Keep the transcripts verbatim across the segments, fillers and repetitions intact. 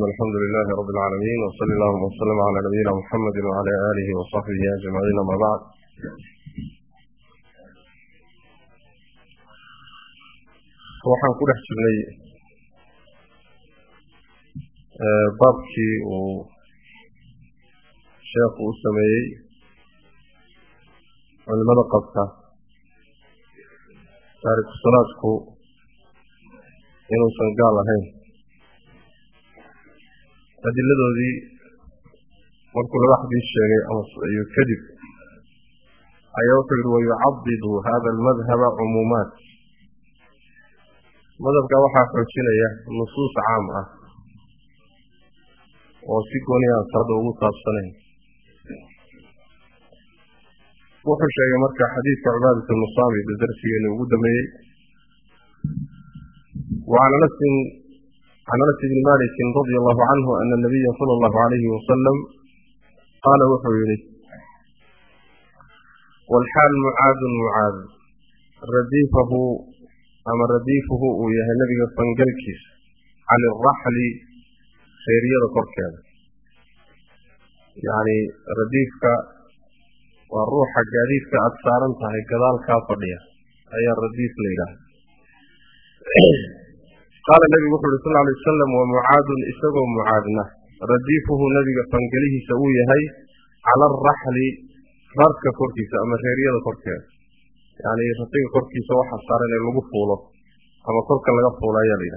والحمد لله رب العالمين وصلى الله وسلم على نبينا محمد وعلى آله وصحبه أجمعين ما بعد. waxaan ku dhex jirnay baabkii uu sheekhu u sameeyey culimada qabta taariikh salaadku inuusan gaal ahayn adiladoodii markuu laba xadiis sheegay iyo kadib ayaa wuxuu yidhi wayucadidu hada almadhaba cumuumaat madhabka waxaa xoojinaya nusuus caam ah oo si gooni aan sarda ugu taabsanayn. wuxuu sheegay marka xadiidka cubaadat ibnu saamit darsigeeni ugu dambeeyey وعن أنس عن أنس بن مالك رضي الله عنه أن النبي صلى الله عليه وسلم قال وحويله والحال معاذ معاذ رديفه أما رديفه وياه النبي فانقلكس عن الرحل خيرية كركان يعني رديفك والروح الجديدك أكثرنتها كذلك كافرية أي الرديف ليلة. قال النبي صلى الله عليه وسلم ومعاذ استوى معاذنا رديفه نبي فانقله سويه هي على الرحل رارك كركيسة أما خيرية كركان يعني يستطيع كركيسة واحد صار للمغفولة أما كركا لغفولة يا ليلة.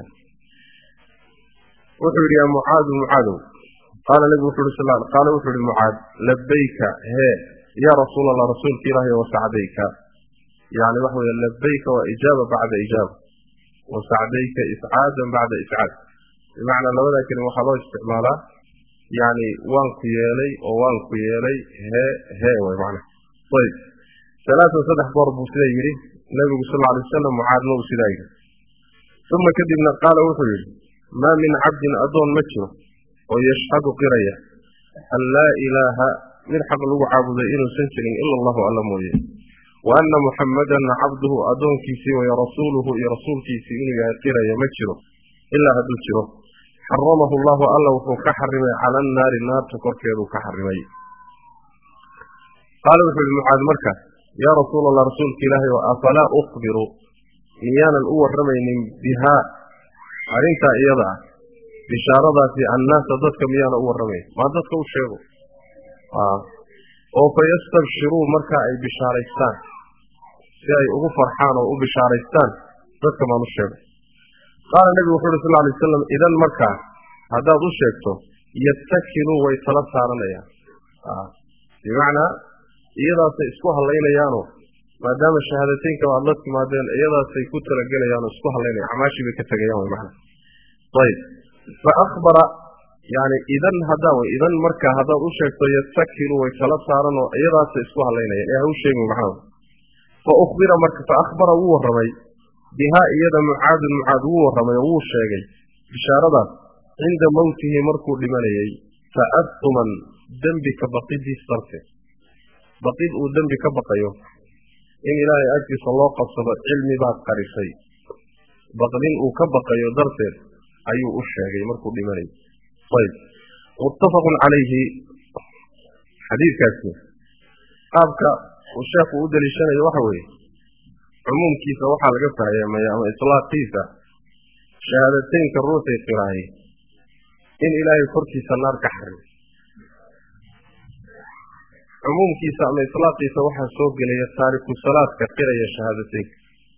وحول يا معاذ معاذ قال النبي صلى الله عليه وسلم قال وحول معاذ لبيك هي يا رسول الله رسولك الله وسعديك يعني وحول لبيك وإجابة بعد إجابة وسعديك إسعادا بعد إسعاد بمعنى لو لكن وخلاص استعماله يعني وانك يالي ووانك يالي هي هي ومعنى. طيب ثلاثة صدح ضرب سليري النبي صلى الله عليه وسلم معاذ نو سليري ثم كذبنا قال وحول ما من عبد أدون مجره ويشهد قرية أن لا إله من حق له عبد إنه سنشرين إلا الله أعلم ويه وأن محمدا عبده أدون كيسي ورسوله رسول كيسي إنه يهتر يمجره إلا هدوشره حرمه الله ألا وكحرم على النار النار تكركه كحرمي. قال في المعاذ مركة يا رسول الله رسولك إلهي وأفلا أخبر إيانا الأول رمين بها أرنت إيضا بشارة في الناس ضدك ميانا أول رمين ما ضدك وشيء آه وفيستبشروا مركة أي بشاريستان شيء أبو فرحان أو بشاريستان ذلك ما نشيء. قال النبي صلى الله عليه وسلم إذا المركة هذا ذو شيء يتكلوا ويتلسى عليها آه. بمعنى إذا سيسكوها الليلة يانو ما دام الشهادتين كما الله ما دام إذا سيكون تلقينا يانو سكوها الليلة عماشي بكتغيان المعنى. طيب فأخبر يعني إذا هذا وإذا مركة هذا وشيء يتسكر ويخلص عرنه إذا سيسوها لنا يعني هو شيء معه. فأخبر مركة فأخبر هو الرمي بها إذا معاذ معاذ هو الرمي هو الشيء بشارة عند موته مركو لمنيه فأثما ذنبك بقيد الصرفه بقيد ذنبك بقيه إن إلهي أجل صلى الله قصد علمي بعد قريشي بقدين وكبقيه درسه أي الشيء مركو لمنيه. طيب متفق عليه حديث كاسي قابك والشيخ ودل الشنة وحوي عموم كيسة وحا لقفتها يا إطلاق كيسة شهادتين كالروسي قراهي إن إلهي فركي سنار كحرم عموم كيسة أما إطلاق كيسة وحا سوق لي تارك الصلاة كقراية شهادتين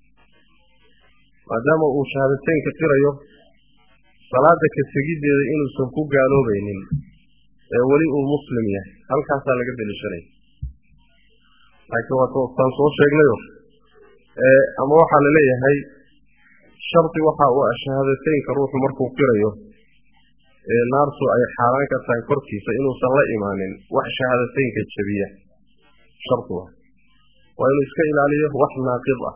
ما دام هو شهادتين كقراية صلاتك السجيد إنه سنكو قالوا بينين ولي المسلم يعني هل كان صار لقد الشرعي لكن هو تنصوص شيء له أما وحى لليه هاي شرط وحى والشهادتين كروح مركو قريه نارسو أي حركة تنكركي فإنه صلى إيمان وشهادتين كالشبيه شرطها وإنه إسكيل عليه وحى ناقضة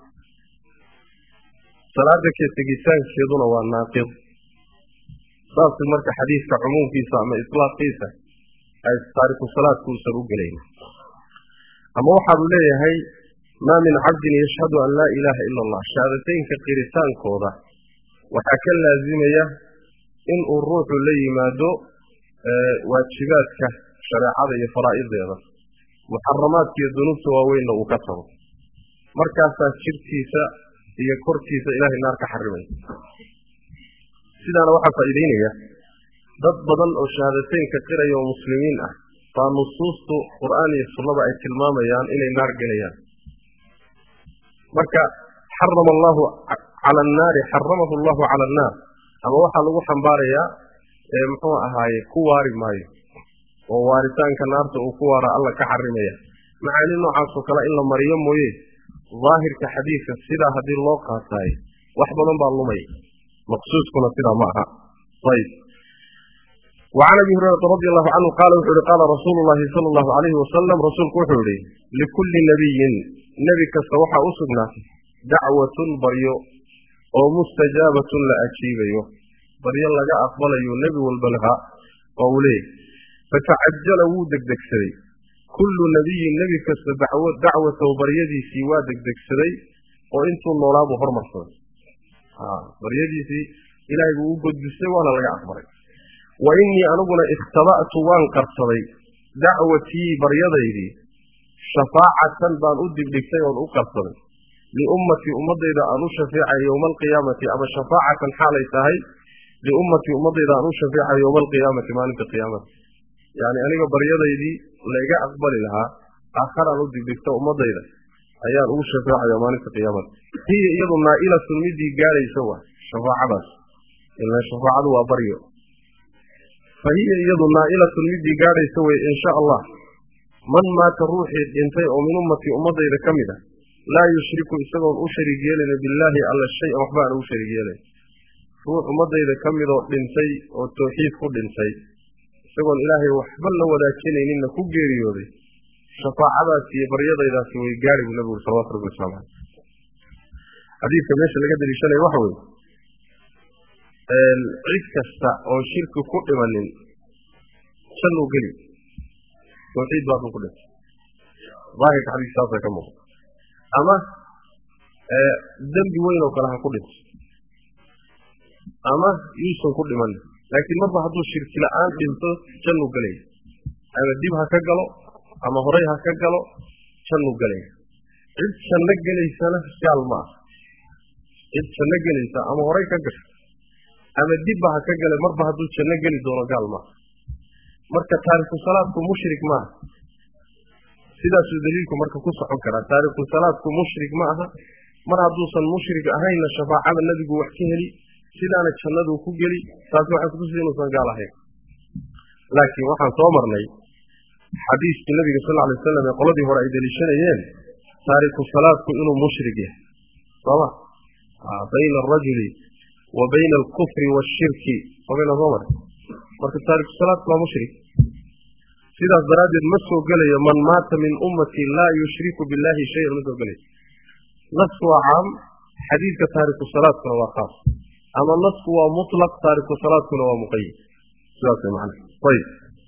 صلاتك السجيدان شيطون والناقض صارت المركة حديث كعموم كيسا أما إطلاق كيسا أي تارك الصلاة كوسر وقلين. أما وحب لي هاي ما من عبد يشهد أن لا إله إلا الله شهادتين كقيرتان كوضة وحكى لازمية inuu ruuxu la yimaado waajibaadka shareecada iyo faraa'ideeda muxaramaadka iyo dunuubta waaweynna uu ka tago markaasaa jirkiisa iyo korkiisa ilaahay naar ka xarimay sidaana waxaa faa'iideynaya dad badan oo shahaadateynka qiraya oo muslimiin ah baa nusuustu qur'aan iyo sunnada ay tilmaamayaan inay naar gelayaan marka xarama allahu cala annaari xaramahu allahu cala annaar ama waxaa lagu xambaarayaa ee muxuu ahaaye ku waari maayo oo waaritaanka naarta uu ku waara alla ka xarimaya macaani noocaas oo kale in la mariyo mooye daahirka xadiidka sidaa haddii loo qaataay wax badan baa lumay maqsuudkuna sidaa ma aha ayb وعن أبي هريرة رضي الله عنه قال وحوري قال رسول الله صلى الله عليه وسلم رسولك وحوري لكل نبي نبي كستوحى أسدنا دعوة بريو أو مستجابة لأجيبه بريو لقى أقبل النبي والبلغاء قوليه فتعجل ودك دكسري كل نبي نبي كست دعوة دعوة وبريدي سوى دك دكسري وإنتو النوراب وحرمصون آه بريدي سي إلهي وقد بسوى ولا لقى أقبلك وإني أنقنا اختبأت وان قرصدي دعوتي بريضيدي شفاعة بان أدب لكي وان أقرصدي لأمتي أمضي إذا أنو شفيع يوم القيامة أما شفاعة حالي تهي لأمتي أمضي إذا أنو شفيع يوم القيامة ما ننت القيامة يعني أنا بريضيدي لقى أقبل لها آخر أن أدب لكي أمضي إذا أيان أنو شفيع يوم ننت القيامة هي إيضا نائلة سنميدي قالي سوا شفاعة بس إلا شفاعة وبريو فهي يد نائلة مدي قاري سوي إن شاء الله من مات روحي انتي أو من أمتي أمضي إذا كمدة لا يشرك إساقون أشري جيلنا بالله على الشيء وحبان أشري جيلنا روح أمضي إذا كمدة انتي والتوحيد كل انتي إساقون إلهي وحبان لو ذاكين إننا كبيري يوذي شفاعة في بريضة إذا سوي قاري ونبو صلوات رب السلام حديث كميش اللي قدر يشاني وحوي cid kasta oo shirku ku dhimanin shaluu geli tawxiid baa ku dhintay daahirka xadiiskaas ka muuqda ama dambi weyn oo kale ha ku dhintay ama yuusan ku dhimanin laakiin marba hadduu shirki la'aan dhinto shaluu gelay ama dib ha ka galo ama horey ha ka galo shaluu gelay cid shalna gelaysana shaal ma aha cid shalna gelaysa ama horey ka gasho ama dibba ha ka galay marba hadduu janno geli doono gaal ma marka taariikhu salaadku mushrik ma sidaasuu daliilku marka ku socon karaa taariikhu salaadku mushrik ma aha mar hadduusan mushrik ahayna shafaacada nabigu wax ka heli sidaana jannadu ku geli taas waxay ku tusaysaa inuusan gaal ahayn laakiin waxaan soo marnay xadiiskii nabiga sallallahu alayhi wasallam ee qoladii hore ay daliishanayeen taariikhu salaadku inuu mushrik yahay soma bayna ar-rajuli وبين الكفر والشرك وبين الظمر marka taariikh salaad waa mushrik sidaas daraaddeed ma soo gelayo man maata min ummati laa yushriku billahi shay'an ma soo gelayo nasku waa caam xadiidka taariikhu salaadkuna waa khaas ama nasku waa mutlaq taariikhu salaadkuna waa muqayyad sidaas macna ayib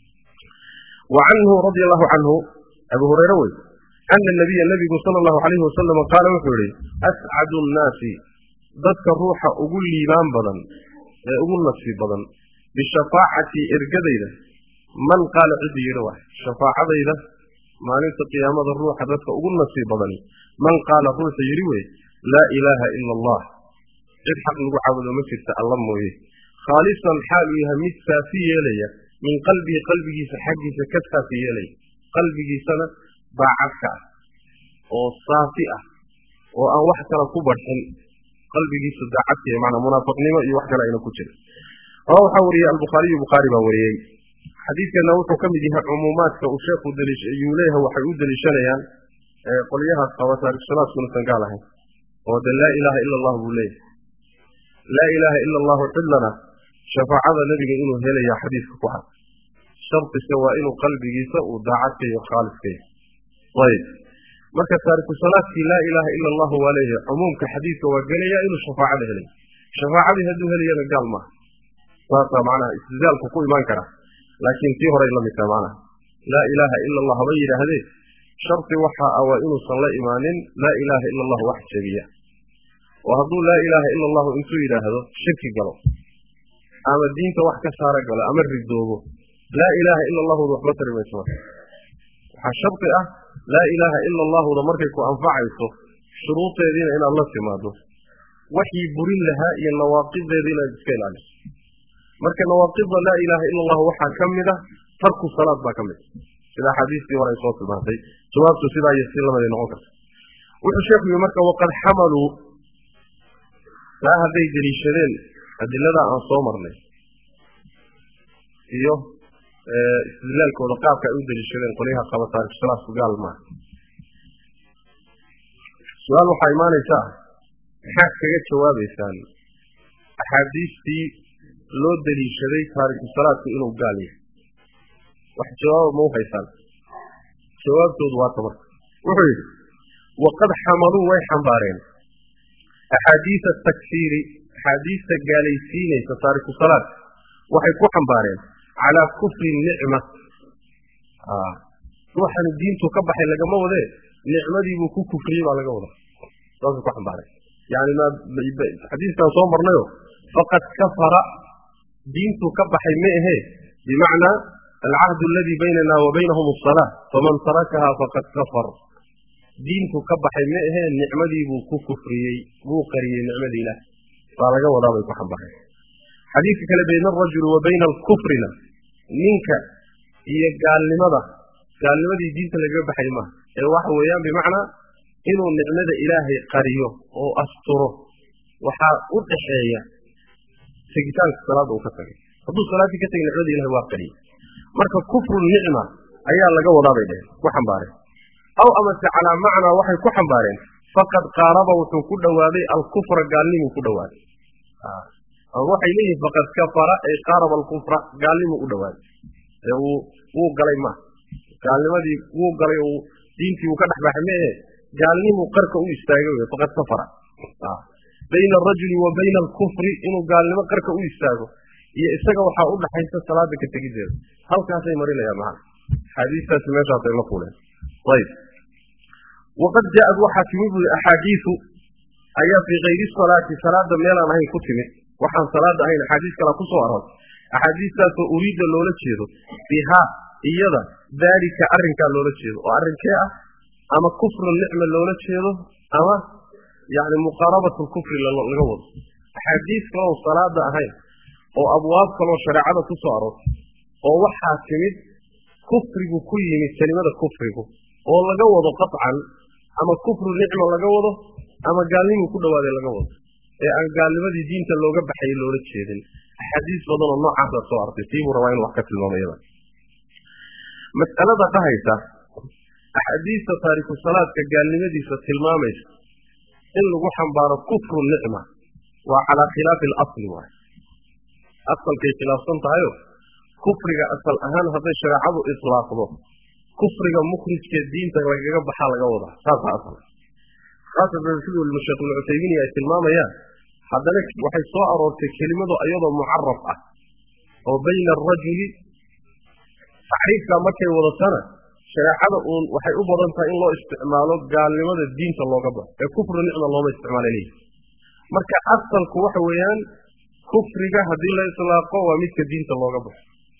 وعنه رضي الله عنه أبو هريرة أن النبي النبي صلى الله عليه وسلم قال وحوري أسعد الناس dadka ruuxa ugu liibaan badan ee ugu nasiib badan bishafaacati irgadayda man qaala cid yiri wax shafaacadayda maalinta qiyaamada ruuxa dadka ugu nasiib badan man qaala ruuxa yiri way la ilaaha illa allah cid xaq lagu caabudo ma jirto alla mooye khaalisan xaal yahay mid saafi yeelaya min qalbi qalbigiisa xaqiisa ka saafi yeelaya qalbigiisana baacadka oo saafi ah oo aan wax kala ku barxin qalbigiisa daacadka ee macna munaafiqnimo iyo wax kale ayna ku jirin oo waxa wariyay al-Bukhari Bukhari baa wariyay xadiidkana wuxuu kamid yahay umuumaadka uu sheekhu daliishay ayuu leeyahay waxay u daliishanayaan ee qoliyaha qabata salaadku insan gaal ahayn oo la ilaaha illa allah buu leeyahay la ilaaha illa allah xillana shafaacada nabiga inuu helayo xadiidku ku cad shartiisa waa inuu qalbigiisa uu daacadka iyo khaalidka yahay marka taariikhu salaadki la ilaaha illa allah waleeyahay umumka xadiidka waa galaya inuu shafaacada helay shafaacada haduu helayana gaal ma saasa macna istidaalku ku iman kara laakiin tii hore la mid macna la ilaaha illa allah way yiraahdeen sharti waxa awa inuu san la imaanin la ilaaha illa allah wax jabiya wa haduu la ilaaha illa allah intuu yiraahdo shirki galo ama diinta wax ka saara galo ama ridoobo laa ilaaha ila allahu waxba tari mayso waxaa shardi ah laa ilaaha ila allahu markay ku anfacayso shuruudeediina inaad la timaado waxii burin lahaa iyo nawaaqideediina iska ilaaliso marka nawaaqidda laa ilaaha ila allahu waxaa ka mid ah tarku salaad baa ka mid sida xadiiskii hore ay soo tilmaantay jawaabtu sidaa iyo si lamada noqon karta wuxuu sheekhu yidhi marka waqad xamaluu taa hadday deliishadeen adilada aan soo marnay iyo istidlaalkooda qaabka ay u deliishadeen qolyaha qaba taariku salaadku gaal maaha su-aal waxaa imaanaysaa maxaad kaga jawaabaysaan axaadiistii loo deliishaday taariku salaadku inuu gaal yahay wax jawaaba ma u haysaan jawaabtoodu waa tamarka wuxuu yidhi waqad xamaluu way xambaareen axaadiisa takfiiri axaadiista gaalaysiinaysa taariku salaad waxay ku xambaareen calaa kufri nicma ruuxani diintu ka baxay lagama wadee nicmadiibuu ku kufriyey baa laga wadaa saasay ku xambaareen yani xadiiskan soo marnayo faqad kafara diintu ka baxay ma ahee bimacnaa alcahdu aladii baynana wa baynahum asalaa faman tarakahaa faqad kafar diintu ka baxay ma ahee nicmadiibuu ku kufriyey wuu qariyey nicmadii ilaah baa laga wadaa bay ku xambaareen xadiidka kale bayna alrajuli wa bayna alkufrina ninka iyo gaalnimada gaalnimadii diinta lagaga baxay maaha ee waxa weeyaan bimacnaa inuu nicmada ilaahay qariyo oo asturo waxaa u dhaxeeya tegitaanka salaada uu ka tagay hadduu salaaddii ka tegay nicmada ilahay waa qariyey marka kufru nicma ayaa laga wadaa bay dheheen ku xambaareen aw amase calaa macnaa waxay ku xambaareen faqad qaaraba wuxuu ku dhowaaday alkufra gaalnimuu ku dhowaaday ama waxay leeyihin faqad kafara ay qaaraba alkufra gaalnimuu u dhowaaday ee uu wuu galay maaha gaalnimadii wuu galay uu diintii uu ka dhex baxay ma ahe gaalnimuu qarka u istaagay wey faqad kafara bayna arajuli wa bayna alkufri inuu gaalnimo qarka u istaago iyo isaga waxaa u dhaxaysa salaada ka tegideeda halkaasay marinayaan macana xadiistaasi meeshaasay la fuleen ayib waqad jaa-ad waxaa timid buui axaadiisu ayaa fii kayri salaati salaada meelaan ahayn ku timid waxaan salaada ahayn axaadiis kalaa kusoo aroortay axaadiistaasoo uriida loola jeedo bihaa iyada daalika arrinkaa loola jeedo oo arrinkee ah ama kufru nicma loola jeedo ama yani muqaarabatu lkufri laga wado axaadiis kaloo salaada ahayn oo abwaab kaloo shareecada ku soo aroortay oo waxaa timid kufrigu ku yimid kelimada kufrigu oo laga wado qaطcan ama kufru nicma laga wado ama gaalnimuu ku dhawaaday laga wado ee aan gaalnimadii diinta looga baxayay loola jeedin axaadiis badan oo noocaasa soo artay tiibuu rabaa inu wax ka tilmaamayada mas'alada dhahaysa axaadiista taariku salaadka gaalnimadiisa tilmaamaysa in lagu xambaaro kufru nicma waa calaa khilaafi alasli waay asalkay khilaafsan tahayo kufriga asal ahaan hadday shareecadu islaaqdo kufriga mukhrijkee diinta lagaga baxaa laga wadaa saasa asal khaasatan siduu sheekh ibnu cuthaymiin ay tilmaamayaan haddana waxay soo aroortay kelimadu iyadoo mucaraf ah oo bayna arajuli tacriifkaa markay wadatana shareecada uun waxay u badan tahay in loo isticmaalo gaalnimada diinta looga baxo ee kufru nicma looma isticmaala leeyihi marka asalku waxa weeyaan kufriga haddii la islaaqo waa midka diinta looga baxo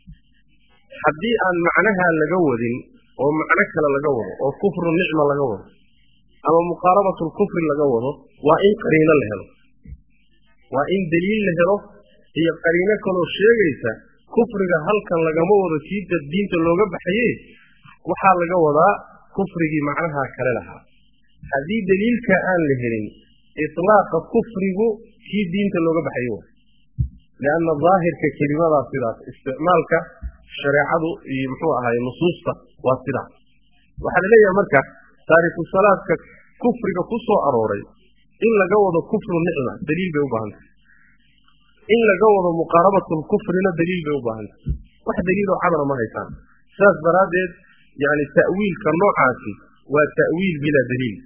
haddii aan macnaha laga wadin oo macno kale laga wado oo kufru nicma laga wado ama muqaarabatu lkufri laga wado waa in qariino la helo waa in daliil la helo iyo qariino kaloo sheegaysa kufriga halkan lagama wado kiida diinta looga baxaye waxaa laga wadaa kufrigii macnaha kale lahaa haddii daliilka aan la helin iطlaaqa kufrigu kii diinta looga baxaye wa lianna daahirka kelimadaas sidaas isticmaalka shareecadu iyo muxuu ahaay nusuusta waa sidaas waxaa la leeyahay marka taariku salaadka kufriga ku soo arooray in laga wado kufru nicma daliil bay u baahantahay in laga wado muqaarabatu lkufrina daliil bay u baahantahay wax daliiloo cadana ma haysaan sidaas daraaddeed yani ta'wiilka noocaasi waa ta'wiil bilaa daliil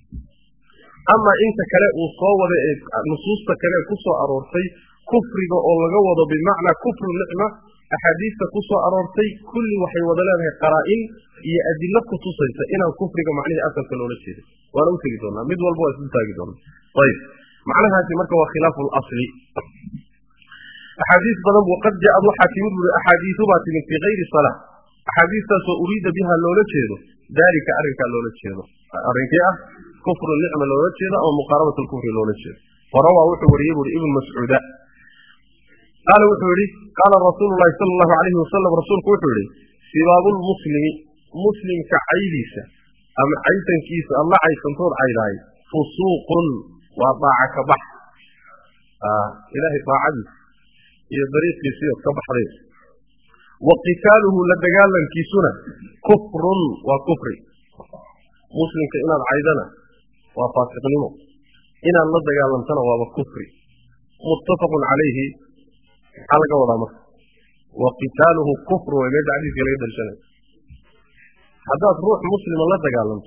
ama inta kale uu soo wada ee nusuusta kale ku soo aroortay kufriga oo laga wado bimacnaa kufru nicma axaadiista ku soo aroortay kulli waxay wada leedahay qaraa-in iyo adilo ku tusaysa inaan kufriga macnihii asalka loola jeeday waana u tegi doonaa mid walba waa isku taagi doonaa ayib macnahaasi marka waa khilaafu lasli أحاديث بدن وقد جاء ذو حاكم أحاديث بات من في غير الصلاة أحاديث تسو أريد بها اللولة شيرو ذلك أرنك اللولة شيرو أرنك كفر النعمة اللولة شيرو أو مقاربة الكفر اللولة شيرو فروى وحوري ابن مسعود قال وحوري قال رسول الله صلى الله عليه وسلم رسول وحوري سباب المسلم مسلم كعيليسة أم عيسا كيس الله عيسا طول عيلاي فسوق وضاعك بحر آه إلهي طاعدي هي طريق يسير كبحرين وقتاله لدقالا كيسنا كفر وكفر مسلم كإنا العيدنا وفاسق نمو إنا لدقالا سنة وكفر متفق عليه على قول أمر وقتاله كفر ويجد عليه في العيد الجنة هذا روح مسلم لدقالا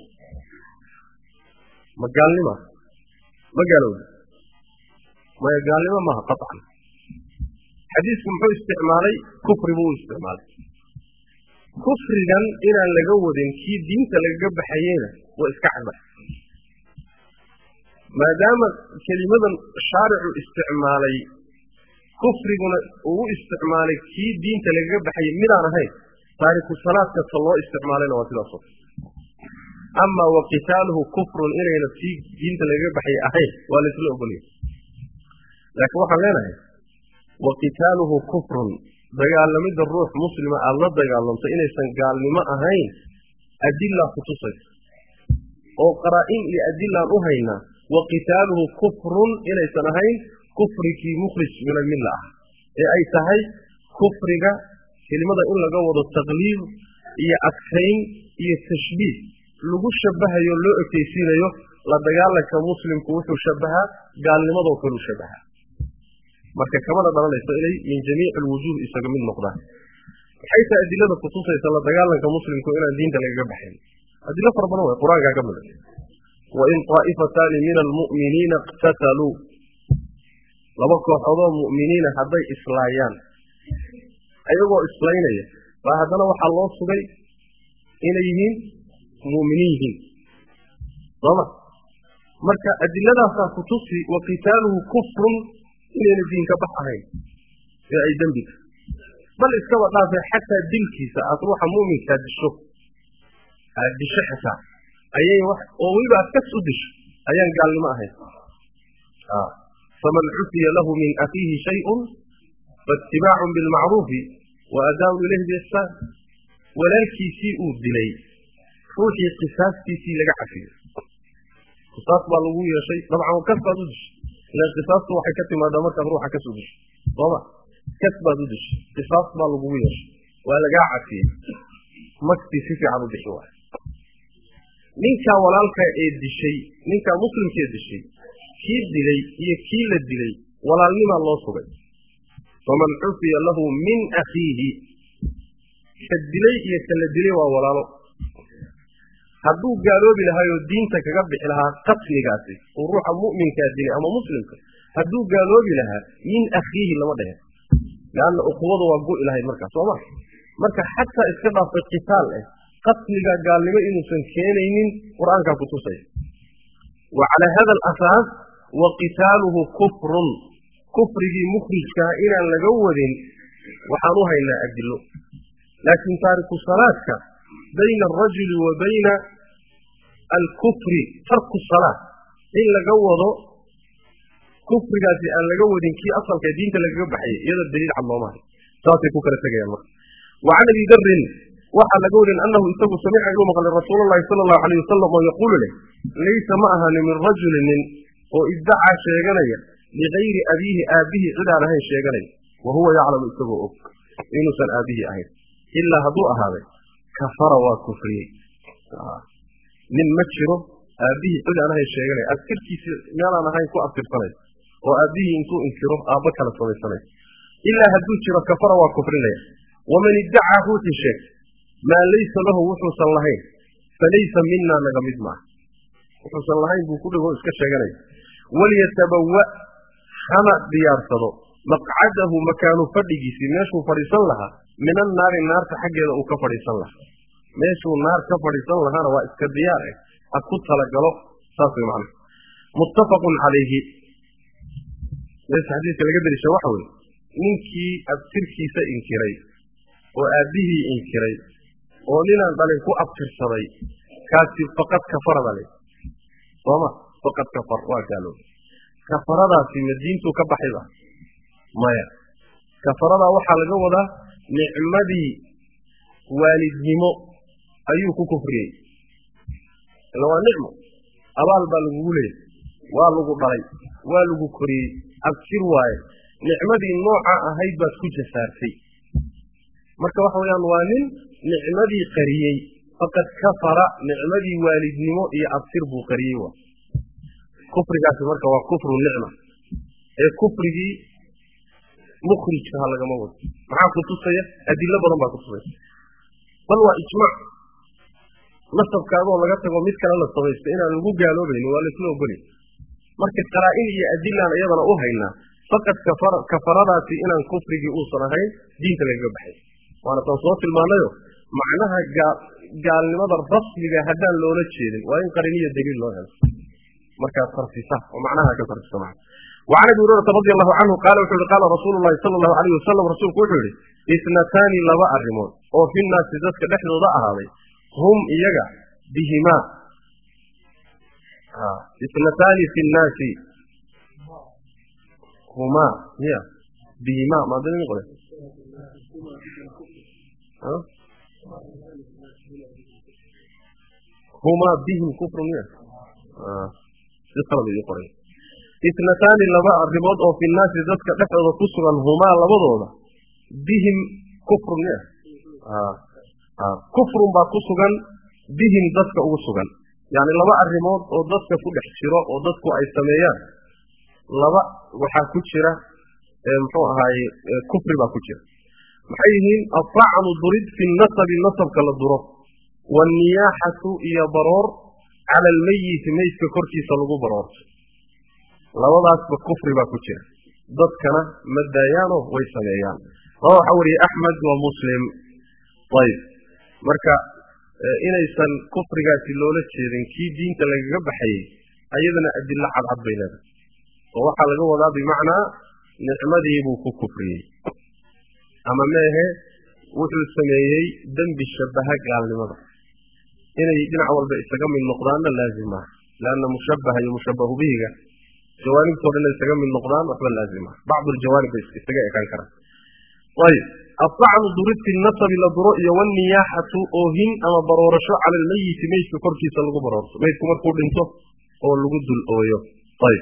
ما قال لما ما قالوا ما قال لما ما قطعا حديثكم هو استعمالي كفر مو استعمالي كفر جن إلى اللجود كي دين تلقب حيينا وإسكعبه ما دام كلمة الشارع استعمالي كفر جن هو استعمالي كي دين تلقب حيين من أنا هاي تارك الصلاة كالصلاة استعمالنا وتلاصق أما وقتاله كفر إلى نفسي دين تلقب حيين أهي ولا تلقب بني لكن وحنا لنا هاي وقتاله كفر دجال لمد الروح مسلمة الله دجال لمس إن يسنجال لما أهين أدلة خصوصية أو قرائن لأدلة أهينا وقتاله كفر إن يسنهين كفر كي مخرج من الملة أي سهي كفر جا كلمة إلا جود التغليظ هي أكثين هي التشبيه لو شبهها يلو أكيسين يو لا دجال كمسلم كوثو شبهها قال لما ذو كل شبهها marka kamada dhalanayso ilay min jamiic alwujuh isaga mid noqda hayta adilada khusuusaysa la dagaalanka muslimku inaan diinta laga baxin adilada farbana way quraanka ka mid wa in ta'ifatan min almu'minina iqtatalu laba kooxood oo mu'miniina haday islaayaan ayagoo islaynaya ba hadana waxa loo sugay inay yihiin mu'miniin dama marka adiladaas ku tusi wa qitaluhu kufrun إلى الدين كبحرين يا أي ذنبك بل استوى ضعف حتى دينكيسا أتروح مؤمن كاد الشوك هذه الشحسة أي واحد ويبقى تكسدش أيان قال لي ما هي آه. فمن عفي له من أخيه شيء فاتباع بالمعروف وأداء إليه بإحسان ولكن سيء الدلي روحي قصاص في لقى عفية قصاص بالغو يا شيء طبعا وكفى ضدش لا قصاص waxay ka timaada marka ruuxa ka soo disho waba kasba dudish qisas ma lagu yeesho waa laga cafiye makti si fiican u disho ninka walaalka ee dishay ninka muslimka ee dishay kii dilay iyo kii la dilay walaalnima loo sugay faman ufiya lahu min akhihi kadilay iyo kala dilay waa walaalo hadduu gaaloobi lahayo diinta kaga bixi lahaa qatligaasi oo ruuxa mu'minka dilay ama muslimka hadduu gaaloobi lahaa min akhihi lama dhahe laana uquwada waa go ilaahay marka sooma marka hatta iska dhaafay qitaal eh qatliga gaalnimo inuusan keenaynin quraanka ku tusay wa ala hada al-asas wa qitaluhu kufrun kufrigi mukhrijka ila laga wadin waxaan u haynaa adillo laakiin taariku salaadka بين الرجل وبين الكفر ترك الصلاة إلا جوضه كفر جاتي أن لجود كي أصل كدين تلقى بحي هذا الدليل على الله تاتي كفر تجاه الله وعن أبي ذر وحل جود أنه يسوع سمع يوم قال الرسول الله صلى الله عليه وسلم ويقول له ليس معها من رجل وإدعى شيئا لغير أبيه أبيه إلا له شيئا وهو يعلم يسوع إنه سن أبيه أهل إلا هدوء هذا كفر وكفري آه. من مجره أبيه قل أنا هاي الشيء يعني أذكر كيس يلا أنا هاي كو أذكر سنة وأبيه إنتو إنكره أبك على سنة سنة إلا هدوش كفر وكفري ومن ادعى هو الشيء ما ليس له وحوص اللهين فليس منا نغمد معه وحوص اللهين بكله هو إسكا الشيء يعني وليتبوأ خمأ بيارتضو مقعده مكان فرقي سيناشو فريسان لها من النار النار تحقق أو كفريسان لها ماشو النار كفريسان لها رواء إسكالديار أكد تلقلو صافي معنا متفق عليه ليس حديث لقدر الشواحوي ninkii abtirkiisa inkiray oo aabihii inkiray oo ninaan dhalin ku abtirsaday kaasi faqad kafara bale sooma faqad kafar waa gaalo kafaradaasi madiintu ka baxayba maya kafarada waxa laga wadaa nicmadii waalidnimo ayuu ku kufriyay waa nicmo abaal baa lagu leeyahay waa lagu dhalay waa lagu koriyay abtir waaye nicmadii nooca ahayd baad ku jasaartay marka waxa weeyaan waa nin nicmadii qariyay faqad kafara nicmadii waalidnimo iyo abtir buu qariyay waa kufrigaasi marka waa kufru nicma ee kufrigii mukhrijka lagama wado maxaa ku tusaya adilla badan baa ku tusaya bal waa ijmaac nasabkaadoo laga tago mid kale la samaysto inaan lagu gaaloobayno waa laisla ogolay marka qaraa'in iyo adillaan iyadana u haynaa faqad kafara kafaradaasi inaan kufrigii uusan ahayn diinta lagaga baxay waana taan soo tilmaanayo macnaha gaalnimada rasmiga haddaan loola jeedin waa in qariniya daliil loo helo markaad sarfisa oo macnaha ka sarfisa macna وعن ابي هريره رضي الله عنه قال وحده قال رسول الله صلى الله عليه وسلم رسولك وحده اثنتان لبا ارمون او في الناس ذاتك دخلودا اهاداي هم ايغا بهما اه اثنتان في الناس هما هي بهما ما ادري نقول ها هما بهم كفر منه اه يقرأ يقرأ اثنتان لبا الرمود او في الناس ذاتك دخلوا كسرا هما لبضوضا بهم كفر منه اه اه كفر با كسرا بهم ذاتك كسرا يعني لبا الرمود او ذاتك كدخ جيرو او ذاتك اي سميان لبا waxa ku jira ee muxuu ahaay kufri ba ku jira maxay yihiin af'aal durid fi nasab nasabka la duro wan niyahatu iyo baroor ala almayyit mayska korkiisa lagu baroorto labadaas ba kufri ba ku jira dadkana madaayano way sameeyaan waxa wari ahmad wa muslim way marka inaysan kufrigaasi loola jeedin ki diinta lagaga baxayay ayadana adilla cad cad baynada oo waxa laga wadaa bimaana nicmadii buu ku kufriyay ama meehe wuxuu sameeyay dambi shabaha gaalnimada inay dhinac walba isaga mid noqdaan laazima laana mushabbaha iyo mushabbahu bihiga jawaanib toona isaga mid noqdaan wax laazima بعض الجوانب isaga ekan kara way af'al durid fi nasab la duro iyo wan niyahatu oo hin ama baroorasho ala almayyit meeshka korkiisa lagu baroorto meeshku markuu dhinto oo lagu dul ooyo way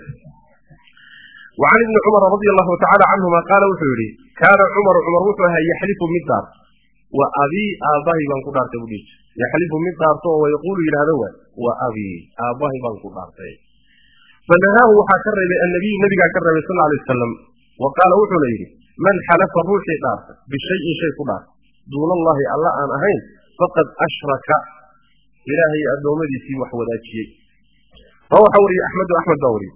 وعن ابن عمر رضي الله تعالى عنهما قال وحوري كان عمر عمر وحوها يحلف مدار وأبي آباه بان قدارت بوديش يحلف مدار ويقول إلى هذا وأبي آباه بان قدارت فنهاه وحكر النبي النبي كرر صلى الله عليه وسلم وقال وحوري من حلف الروح دار بشيء شيء قدار دون الله الله أن أهين فقد أشرك إلهي أدومدي في وحوداتي هو حوري أحمد وأحمد دوري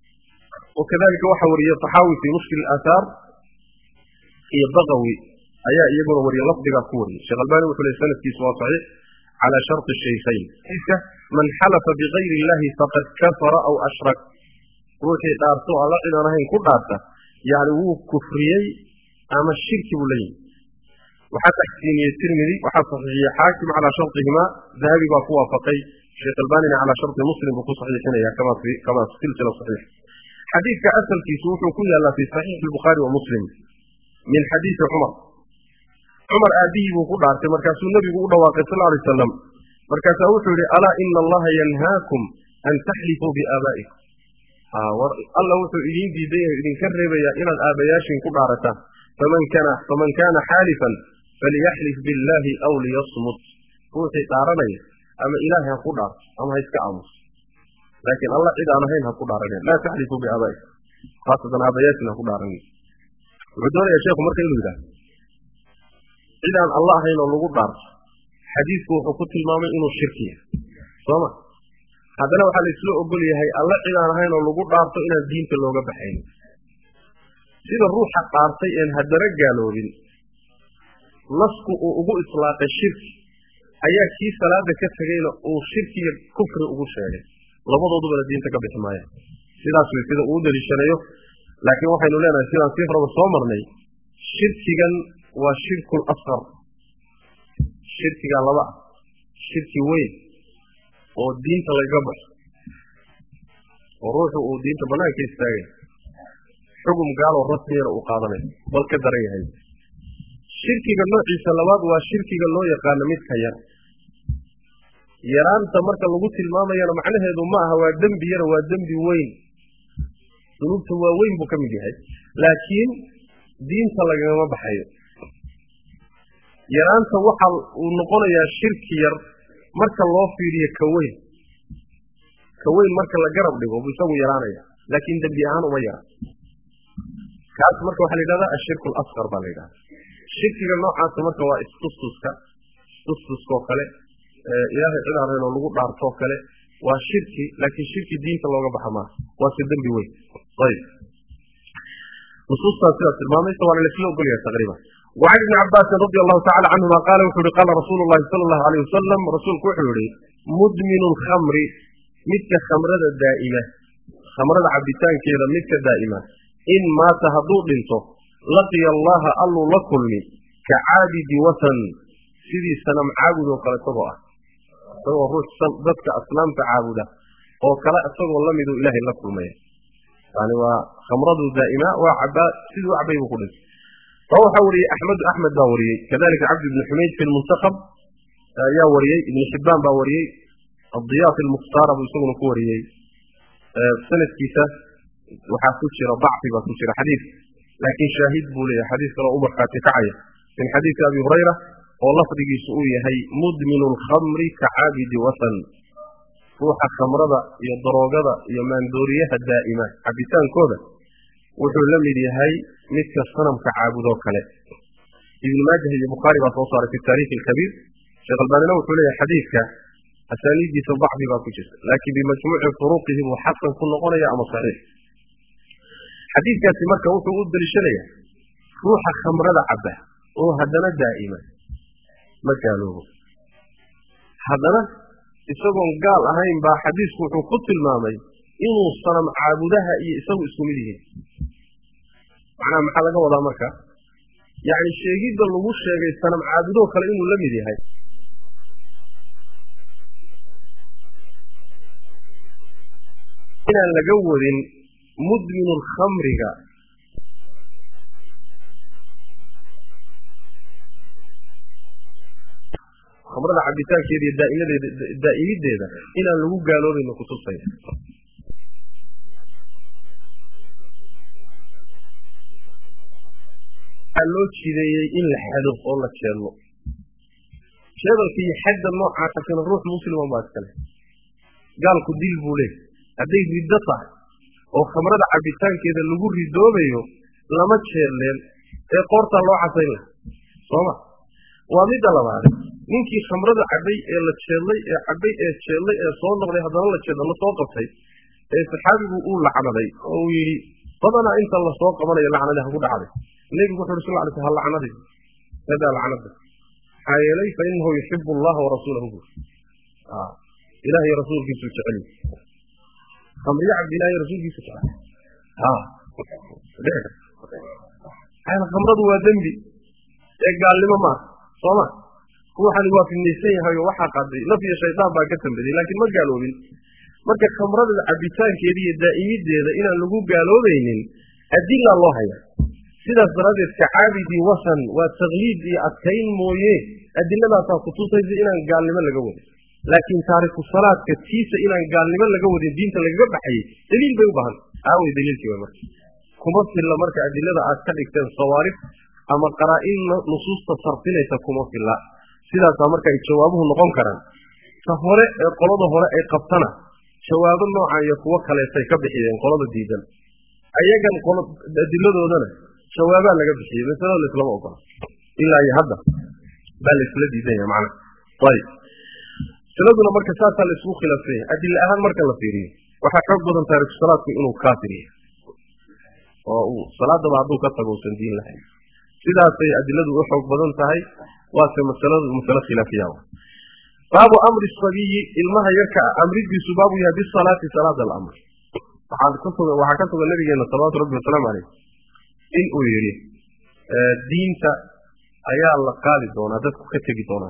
وكذلك وحوري الطحاوي في مشكل الآثار هي الضغوي أي يقول وري لفظ كوري شيخ الباني وحول السنة في سواء صحيح على شرط الشيخين من حلف بغير الله فقد كفر أو أشرك روحي دارتو على إذا نهين كل دارته يعني هو كفريي أما الشرك بلين وحتى حسيني الترمذي وحتى صحيح حاكم على شرطهما ذهبي بقوة فقي شيخ الباني على شرط مسلم بقوة صحيح هنا كما في كما سلسلة صحيح حديث كأسل في سوق كل في صحيح البخاري ومسلم من حديث عمر عمر آديه وقدرت مركز النبي وقدر صلى الله عليه وسلم مركز أوحي ألا إن الله ينهاكم أن تحلفوا بآبائكم آه الله وحي إذن دي دي إذن كرب إلى الآبياش قدرته فمن كان فمن كان حالفا فليحلف بالله أو ليصمت وحي تعرني أما إلهي قدر أما هيسكعمس لكن الله إذا أنا هين هقول عرني لا تحلفوا بآبائك خاصة آبائاتنا هقول عرني وعدوني يا شيخ مركز إذا إذا الله هين الله قدر حديثه وحكوت المامي إنه الشركية صمع هذا لو حال يسلوء أقول يا هي الله إذا أنا هين الله قدر إلى الدين في اللغة بحين سيد الروح حتى عرطي إن هدرج قالوا لي نسكو أبو إطلاق الشرك أيها كي صلاة كتغين أو شركي كفر أبو شاري labadoodu bada diinta ka bixi maayaan sidaas way sida uu dalisanayo laakiin waxaynu leenahay sidaan sii horeba soo marnay shirkigan waa shirkul asghar shirkiga laba shirki weyn oo diinta laga baxo oo ruuxu uu diinta banaanka istaagay xugum gaal oo rasmiya uu qaadanay bal ka daran yahay shirkiga noociisa labaad waa shirkiga loo yaqaan mid ka yar yaraanta marka lagu tilmaamayana macnaheedu ma aha waa dambi yar waa dambi weyn dunuubta waa weyn buu kamid yahay laakiin diinta lagama baxayo yaraanta waxa uu noqonayaa shirki yar marka loo fiiriyo ka weyn ka weyn marka la garab dhigo buu isagu yaraanaya laakiin dambi ahaan uma yara kaas marka waxa la yiraahdaa ashirku al-asghar baa la yiraahdaa shirkiga noocaas marka waa istustuska istustuska oo kale ilaahay cid aan reeno lagu dhaarto kale waa shirki laakiin shirki diinta looga baxa ma waa si dambi weyn ayib nusuusta sida tilmaamaysa waa la isla ogolyahay taqriiban وعن ابن عباس رضي الله تعالى عنهما قال وحوري قال رسول الله صلى الله عليه وسلم رسولك وحوري مدمن الخمر مثل خمرة الدائمة خمرة عبدتان كذا مثل دائمة إن ما تهدو بنته لقي الله ألو لكلني كعابد وثن سيدي سنم عابد وقال تضوء سوى الروح ذاتك أسلام تعابده وقال أسوى الله مدو إلهي لكلني يعني وخمرة دائمة وعباد سيدو عبيه وقلت فهو حوري أحمد أحمد باوري كذلك عبد بن حميد في المنتخب يا وري ابن حبان باوري الضياف المختار أبو سمون كوري سنة كيسة وحاسوشي ضعفي باسوشي حديث لكن شاهد بولي حديث كلا أمر كاتكعية من حديث أبي هريرة والله فدقي سؤولي هي مدمن الخمر كعابد وثن روح الخمرة يضروغة يماندوريها الدائمة عبتان كوذا وحو لمدي هاي مثل الصنم كعابدو كله ابن ماجه البخاري بصوصار في التاريخ الكبير شيخ الباني وحو لي حديثك أسانيد في بعض باكوشس لكن بمجموع طرقه محسن كل قرية أما صحيح حديث كاتي مكة وحو قد للشريع روح الخمر لعبه وهدنا دائما ما قالوه هدنا يسوون قال أهين با حديث وحو قد المامي إنه الصنم عابدها يسوي اسمه معناه maxaa laga wadaa marka yaani sheegida lagu sheegay sanam caabudo kale inuu la mid yahay inaan laga wadin mudmin al-khamriga khamrada cabitaankeeda iyo daa'imada daa'imideeda inaan lagu gaaloobin ku tusay loo jideeyay in la xado oo la jeelo jeedalkii xadda nooca kan ruux muslim oo baadkale gaalku dil buu leeyahay haday ridda tahay oo khamrada cabitaankeeda lagu ridoobayo lama jeeleen ee qorta loo casayn sooma waa mid labaad ninkii khamrada cabay ee la jeelay ee cabay ee jeelay ee soo noqday hadana la jeedo la soo qabtay ee saxaabigu uu lacnaday oo yiri badana inta la soo qabanayo lacnadaha ku dhacday النبي صلى الله عليه وسلم لعنده هذا لعنده حيالي فإنه يحب الله ورسوله آه. إلهي رسول في سجعلي خمري عبد الله رسول في سجعلي آه أنا خمرض وذنبي قال لما ما صمع هو حالي في النساء هاي وحق عدي لا في شيطان باكتن بدي لكن ما قالوا لي مركز خمرض العبيتان كيدي الدائمي دي إلى اللقوب قالوا بينين أدين الله هيا sidaas daradeed kacaabidi wasan waa taqliid iyo adkayn mooye adilladaas ku tusaysa inaan gaalnimo laga wadin laakiin taariikhu salaadka tiisa inaan gaalnimo laga wadin diinta laga baxay daliil bay u baahan aaway daliilkii waa marka kuma filla marka adillada aad ka dhigteen sawaarif ama qaraa'in nusuusta sarfinaysa kuma filla sidaas marka ay jawaabuhu noqon karaan ta hore ee qolada hore ay qabtana jawaabo noocan iyo kuwa kale ay ka bixiyeen qolada diidan ayagan qolada adilladoodana جوابا لغا بخيه مثلا الاسلام اوقع الا يهدا بل الاسلام ديدان معنا طيب سلادنا marka saasa la isku khilaafay adil ahaan marka la fiiriyo waxa xog badan taariikh salaadku inuu kaafir yahay oo salaada baadu ka tago sandiin lahayn sidaas ay adiladu u xog badan tahay waa masalada mas'ala khilaafiya baabu amri sabiyi ilmaha yarka amridiisu baabu yahay bis salaati salaad al-amr waxaan ku sugan waxa ka sugan nabigeena sallallahu alayhi wasallam in uu yiri diinta ayaa la qaadi doonaa dadku ka tagi doonaa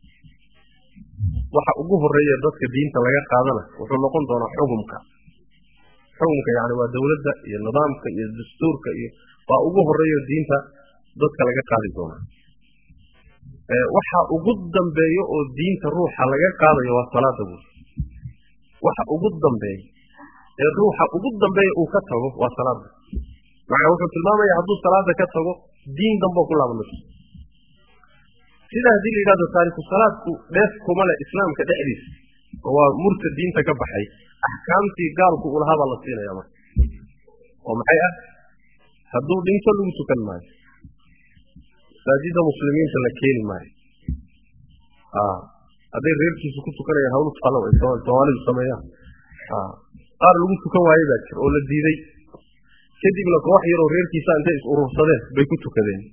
waxa ugu horeeya dadka diinta laga qaadana wuxuu noqon doonaa xukunka xukunka yaani waa dawladda iyo nidaamka iyo dastuurka iyo waa ugu horeeya diinta dadka laga qaadi doonaa ee waxa ugu dambeeyo oo diinta ruuxa laga qaadayo waa salaada waxa ugu dambeeyo ee ruuxa ugu dambeeyo uu ka tago waa salaada waxa uu tilmaamayaa hadduu salaada ka tago diin dambe ku laabanayso sida hadii la yiraahdo taariikhu salaadku dheef kuma la islaamka dhexdiisa waa murtad diinta ka baxay ahkaamtii gaalku uu lahaa la siinaya marka oo maxay ah hadduu dhinto lagu tukan maayo saajida muslimiinta la keeni maayo ah haday reerkiisu ku tukanayaan hawlu talo ay Soomaalidu sameeyaan ah qaar lagu tukan waayay baa jir oo la diiday kadibna koox yar oo reerkiisa intay is urursadeen bay ku tukadeen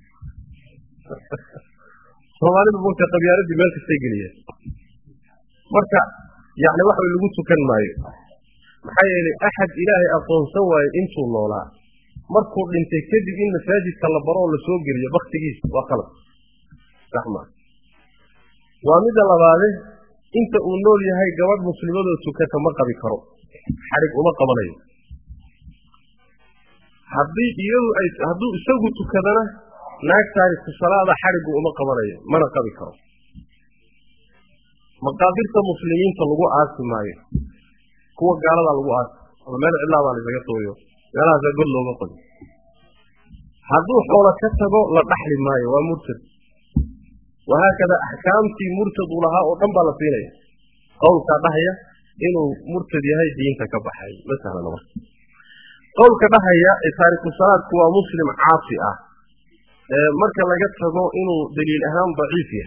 Soomaalidu waqti qabyaaladii meel ka seegaliyay marka yaani waxa lagu tukan maayo maxay yeelay ahad ilaahay aqoonsan waayay intuu noolaa markuu dhintay kadib in masaajidka la baro la soo geliyo waqtigiisa waa qalad saxma waa mid labaad inta uu nool yahay gabadh muslimada tukata ma qabi karo xarig uma qabanayo haddii iyadu ay hadduu isagu tukadana naagtaari ku salaada xarigu uma qabanayo mana qabi karo maqaabirta muslimiinta lagu aasi maayo kuwa gaalada lagu aasi ama meel cidla baa laga tooyo meelaha gol looga qodi hadduu xoolo ka tago la dhaxli maayo waa murtad وهكذا أحكامتي مرتد لها وقنبا لفينيا قول كدهيا إنه مرتد يهي دين تكبحي مثلا نمر قول كدهيا تارك الصلاة هو مسلم عاصئة اه مركا لقد فضو إنه دليل أهم ضعيفية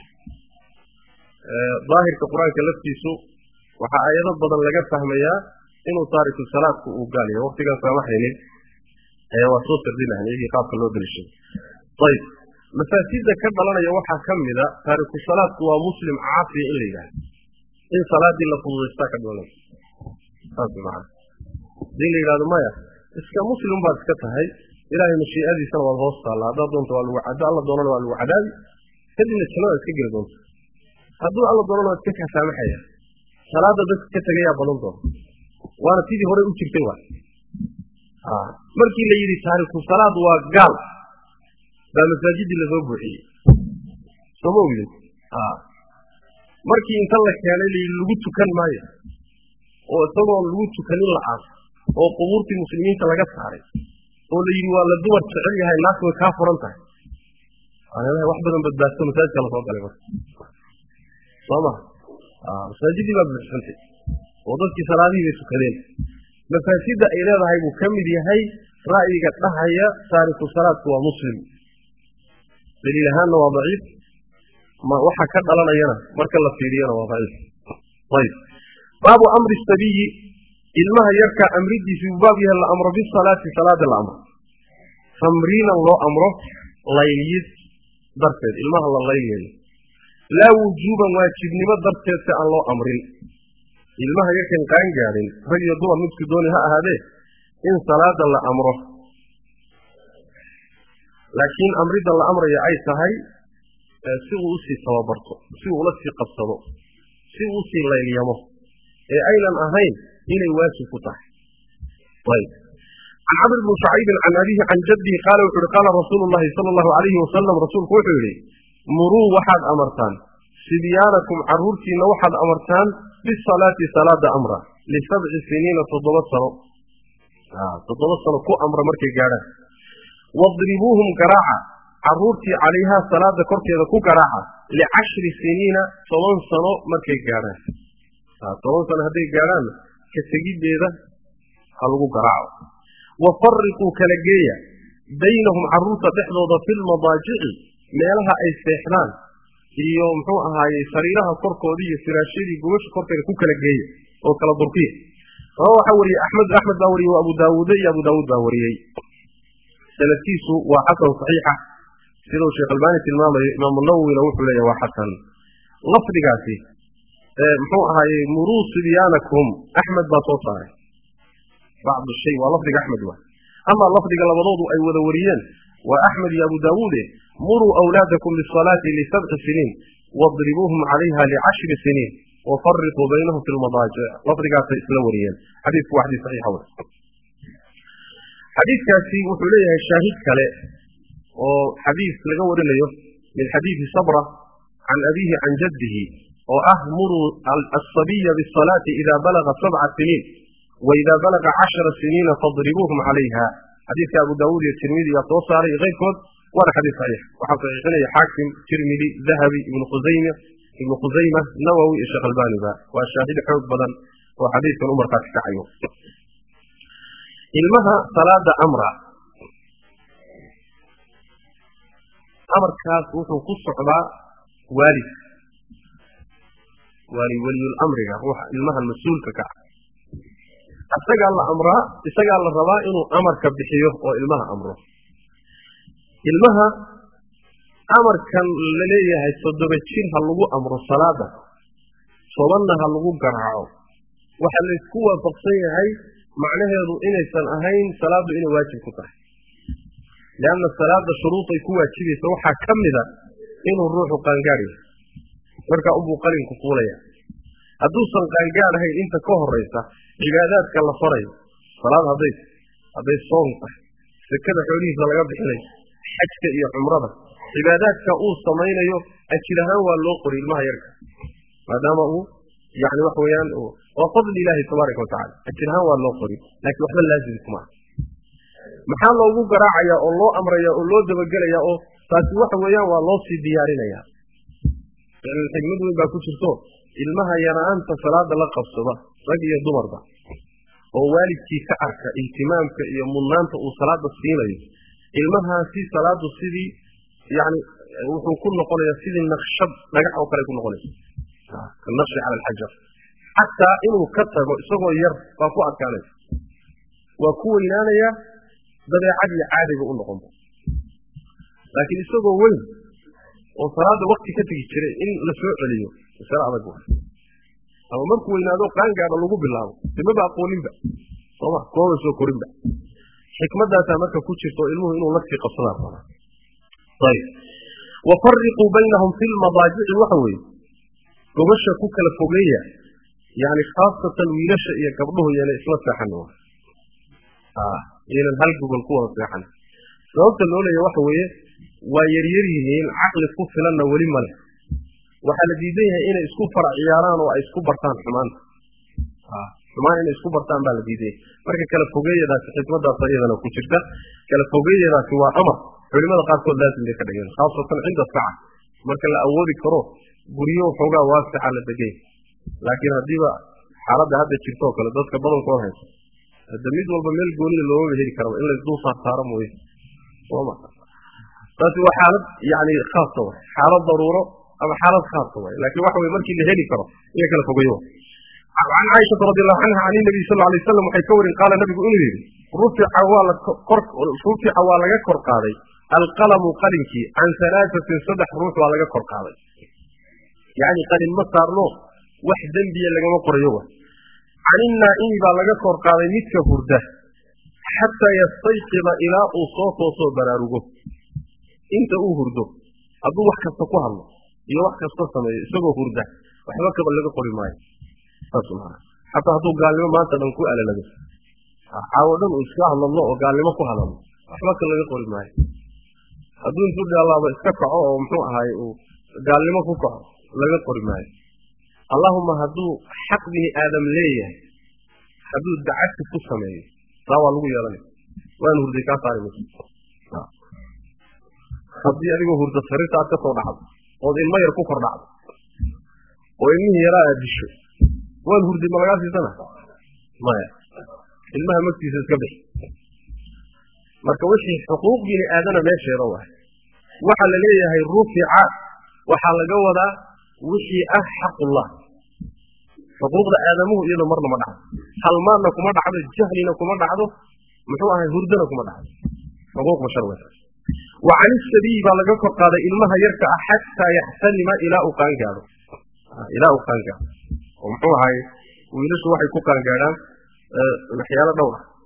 اه ظاهر كقرآن كالفتي سوء وحا أيضا بدل لقد فهميا إنه تارك الصلاة وقال يا وقت قال سامحيني اه وصوت الدين يعني يجي قابل الله بالشيء طيب مساجد كبلنا يا وحا كمدا تارك الصلاة هو مسلم عاصي إلا يعني إن صلاة دي لفظ استاكد ولا هذا معنا دي اللي قالوا ما يا إسكا مسلم بعد كتهي إلهي مشيئة دي سنة والغوصة الله هذا دونت والوعداء الله دونا والوعداء كدي من السنة يتكجل دونت هذو الله دونا والتكها سامحية صلاة دي كتغيها بلنطور وانا تيدي هوري أمتك تنوى آه. مركي اللي يري تارك الصلاة هو قال ده مساجد اللي ذو بوحي سمو يلي آه. markii inta la keenay lagu tukan maayo oo isagoo lagu tukanin la aas oo qubuurtii muslimiinta laga saaray oo la yiri waa la dumar jecel yahay naasku ka furan tahay ana wax badan badbaadsan masaajidka la soo galay sama ah masaajidii baa bixintay oo dadkii salaadii ay tukadeen masaajidda ay leedahay buu kamid yahay ra'yiga dhahaya taariikhu salaadku waa muslim daliil ahaan waa daciif ما waxa ka dhalanayna marka la fiiriyana waa daciif tayib baabu amri sabiyi ilmaha yarka amridiisu baab yahay la amro bi salaati salaada la amro tamriina loo amro layliyid darteed ilmaha la layliyo la wujuban waajibnimo darteed aan loo amrin ilmaha yarka qaan gaarin rag iyo dumar mid dooni ha ahaade in salaada la amro laakiin amrida la amrayo ay tahay si uu si tababarto si uu la sii qabsado si uu si leeyamo ee aylan ahayn inay waajib ku tahay way an Amr ibn Shu'ayb an abihi an jaddihi qala wa qala Rasulullah sallallahu alayhi wa sallam rasuulku wuxuu yiri muru waxad amartan sibyanakum arurtina waxad amartan bis salati salada amra li sab'i sinin toddoba sano ah toddoba sano ku amra markay gaaraan wadribuhum qara'a arurti عليها صلاه korteeda ku garaaca li عشر سنين toban sano markay gaaraan toban sano haday gaaraan ka tagideeda halagu garaaco wa farqu kala geeya baynahum arurta dhexdooda fil madaaji'i meelaha ay seexdaan iyo muxuu ahaayay sariiraha korkooda iyo firaashadii gubasha korteeda ku kala geeya oo kala durkiya waxa wariye Ahmad Ahmad Dawri iyo Abu Daawud iyo Abu Daawud Dawriyay sanadkiisu waa xasan saxiixa sidoo Sheekh Albani tilmaamay Imam Nawawi wuxuu leeyahay waa xasan lafdigaasi ee muxuu ahaayay muruu sibyanakum Ahmad baa soo saaray بعض الشيء ولفظ أحمد واحد أما لفظ لبضوض أي وذوريين وأحمد يا أبو داود مروا أولادكم للصلاة لسبع سنين واضربوهم عليها لعشر سنين وفرقوا بينهم في المضاجع لفظ قاعدة إسلوريين حديث واحد صحيح هو حديث كاسي وحليه الشاهد كله وحديث لقور اليوم من حديث صبرة عن أبيه عن جده وأهمر الصبي بالصلاة إذا بلغ سبع سنين وإذا بلغ عشر سنين فاضربوهم عليها حديث أبو داود الترمذي يتوصى عليه غير كود ولا حديث صحيح وحفظ غني حاكم ترمذي ذهبي ابن خزيمة ابن خزيمة نووي الشيخ الباني والشاهد حوض بدن وحديث عمر قد تعيون ilmaha salaada amra amarkaas wuxuu ku socdaa waalid wali wali amriga ruuxa ilmaha mas'uulka ka asaga la amra isaga la rabaa inuu amarka bixiyo oo ilmaha amro ilmaha amarkan la leeyahay toddoba jir ha lagu amro salaada sobanna ha lagu garaaco waxa la isku waafaqsan yahay macnaheedu inaysan ahayn salaadu inay waajib ku tahay laana salaada shuruuday ku waajibaysa waxa kamida inuu ruuxu qaangaaro marka uu qalin ku fuulaya hadduu san qaangaar ahay inta ka horeysa cibaadaadka la faray salaad haday haday soonta sakada xoolihiisa laga bixinayo xajka iyo umrada cibaadaadka uu sameeyo ajirahan waa loo qori ilmaha yarka maadaama uu يعني وحويان وفضل الله تبارك وتعالى أجرها والله قريب لكن وحده لازم كمان محل الله قراع يا الله أمر يا الله دبجل يا أو فاتي وحويان والله في ديارنا يا يعني الحجمد ويبقى كشرتو المها يرى أنت صلاة لقب صلاة رجل يدمر ده ووالد في سعرك اهتمامك يمنانك وصلاة الصينة المها في صلاة الصيدي يعني وكل نقول يا سيدي النخشب نجح وكل يكون نقول النشر على الحجر حتى إنه كتب سوى ير فقوع كانت وكون يا بدأ عدل عادي بقول لكم لكن سوى وين وصلاة وقت كتب الشريء إن لسوء عليه السلام عليكم أو مركو إن هذا كان قاعد لقوا بالله تبى بقى قولين بقى صلاة قول سوى قولين بقى حكمة ده تمك كوتش سوى إنه إنه لك في قصنا طيب وفرقوا بينهم في المضاجع الوحوي gobasha ku kala fogeeya yaani khaasatan wiilasha iyo gabdhuhu yana isla saxanoo ah inaan hal gobol ku wada saxan sababta loo leeyahay waxa weeye waa yar yar yihiin aqli ku filan wali male waxa la diidan yahay inay isku farac ciyaaraan oo ay isku bartaan xumaan ah xumaan inay isku bartaan baa la diiday marka kala fogeeyadaas xikmadda fariidana ku jirta kala fogeeyadaas waa amar culimada qaar kood laasim ay ka dhigeen khaasatan inda saca marka la awoodi karo guriyo xoogaa waasica la degay laakiin hadiiba xaaladda hadda jirto kale dadka badankooda hayso hada mid walba meel gooni looga heli karo in la isdul saaro mooy sooma taasi waa xaalad yaani khaas ah xaalad daruuro ama xaalad khaas ah laakiin waxa weey markii la heli karo in kala fogeeyo عن عائشة رضي الله عنها عن النبي صلى الله عليه وسلم وحيكور قال النبي قل لي رفع ولا كرك رفع ولا كرك قاضي القلم قلمك عن ثلاثة صدح روح ولا كرك قاضي يعني قال المصدر له وحدا بي لغا قريوه عن النائم با لغا كور قاday midka hurda hatta yastayqiba ila usoo soo baraarugo inta uu hurdo haduu wax kasta ku hadlo iyo wax kasta sameeyo isagoo hurda waxba ka laga qori maayo subhana hatta haduu gaalimo maanta dhan ku alalaga xawdan uu iska hadlo oo gaalimo ku hadlo waxba ka laga qori maayo haduu intuu dhalaaba iska kaco oo muxuu ahaay uu gaalimo ku kaco laga qori maayo allahumma hadu xaq bini aadam leeyahay hadu dacad ku sameeyo sawa lagu yeelanay waan hurday ka saaray hadii adigu hurdo sarirta ka soo dhacdo oo ilmo yar ku kordhacdo oo ilmihi yaraa disho waan hurday malagaasina maya ilmaha magtiisa iska bixi marka wixii xuquuq bini aadana meesheeda waa waxa la leeyahay rufi'a waxa laga wadaa wixii ah xaqullah xuquuqda aadamuhu iyada marna ma dhacdo halmaana kuma dhacdo jahlina kuma dhacdo muxuu ahay hurdana kuma dhacdo xuquuq masharwa wa an sabii ba laga kor qaaday ilmaha yarka ah hatta yahtalima ila u qaan gaaro ila u qaan gaaro oo muxuu ahay wiilashu waxay ku qaan gaaraan waxyaalo dhowr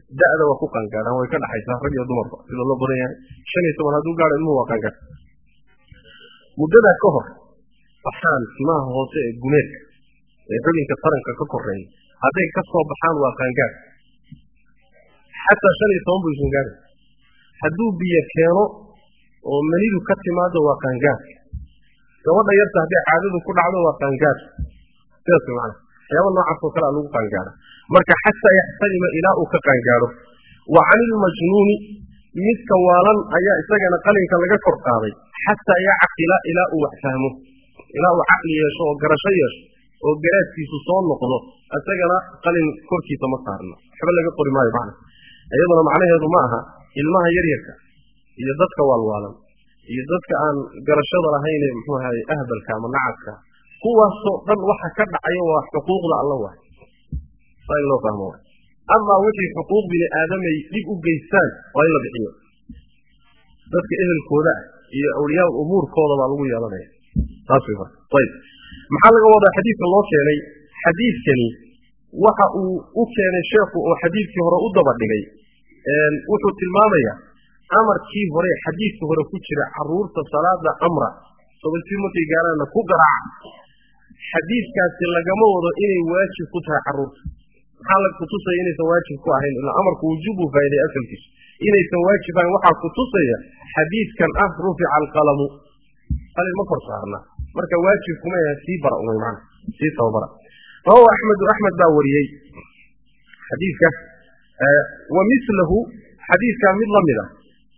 da'da waa ku qangaadhaan way ka dhaxaysaa rag iyo dumarba sida loo badan yahay shan iyo toban hadduu gaadho ilmuhu waa qangaadh muddadaa ka hor baxaan timaha hoose ee gumeedka ee xubinka taranka ka koreeya hadday ka soo baxaan waa qangaadh xataa shan iyo toban buu isun gaadhay hadduu biyo keeno oo manidu ka timaado waa qangaadh gabadha yarta hadday caadadu ku dhacdo waa qangaadh sidaas macna waxyaaba noocaas oo kale a lagu qangaadha marka xataa yaxtalima ilaa uu ka qangaadho wa cani ilmajnuuni midka waalan ayaa isagana qalinka laga kor qaaday xataa yacqila ilaa uu wax fahmo ilaa uu caqli yeesho oo garasho yeesho oo garaadkiisu soo noqdo isagana qalin korkiisa ma saarno waxba laga qori maayo macna iyaduna macnaheedu ma aha ilmaha yaryarka iyo dadka waalwaalan iyo dadka aan garashada lahayn ee muxuu ahaye ahbalka ama nacadka kuwaasoo dhan waxa ka dhacayo waa xuquuqda alla waay saa in loo fahmo waay amaa wixii xuquuq bini aadamay dhib u geystaan waa in la bixiyo dadka ehelkooda ah iyo awliyaa umuurkooda baa lagu yeelanaya taas way marka ayib maxaa laga wadaa xadiidka loo keenay xadiidkani waxa uu u keenay sheekhu oo xadiidkii hore u daba dhigay wuxuu tilmaamayaa amarkii hore xadiidkii hore ku jira caruurta salaada amra sobaltii markay gaaraanna ku garaaca xadiidkaasi lagama wado inay waajib ku tahay caruurta maxaa la kutusaya inaysan waajib ku ahayn ilaa amarku wujuub uu faa'iiday asalkiisu inaysan waajib ahayn waxaa kutusaya xadiidkan ah rufica alqalamu qalin ma kor saarna marka waajib kuma yahay sii bara umay macna sii tababara rawahu axmedu axmed baa wariyey xadiidka wa mislahu xadiidkaa mid la mid ah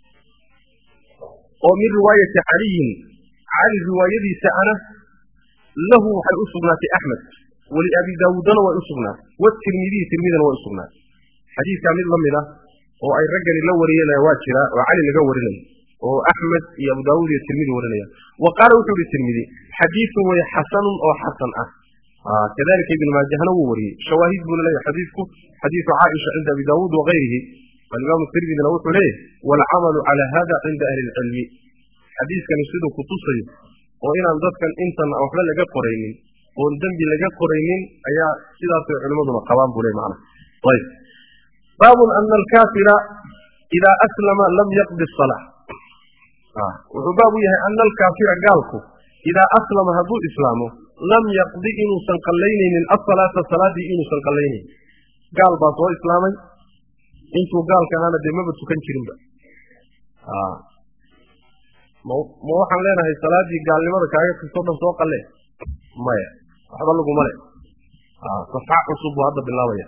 oo min riwaayati caliyin cali riwaayadiisa ana lahu waxay u sugnaatay axmed waliabi daawuudana way u sugnaatay watirmidiyi tirmidina way u sugnaatay xadiidkaa mid la mid ah oo ay raggani la wariyeen waa jira oo cali laga warinayo oo axmed iyo abu daawuud iyo tirmidi warinaya wa qaala wuxuu yihi tirmidi xadiidun way xasanun oo xasan ah kadalika ibn maajahna wuu wariyey shawaahid buu leeyahay xadiidku xadiidu caaisha cinda abi daawuud wagayrihi alimaam tirmidina wuxuu leeyahay waalcamalu cala hada cinda ahli lcilmi xadiidkani siduu kutusayo oo inaan dadkan intan waxba laga qoraynin oon dembi laga qoraynin ayaa sidaasay culimaduna qabaan buu le macna ayb baabun ana alkaafira idaa aslama lam yaqdi salaa wuxuu baab u yahay ana alkaafira gaalku idaa aslama hadduu islaamo lam yaqdi inuusan qallaynaynin asalaata salaadii inuusan qallaynaynin gaal baa soo islaamay intuu gaalka ahaana dee maba tukan jirinba ma ma waxaan leenahay salaadii gaalnimada kaaga tagtoo dhan soo qalle maya waxba laguma le safxa cusub buu hadda bilaabaya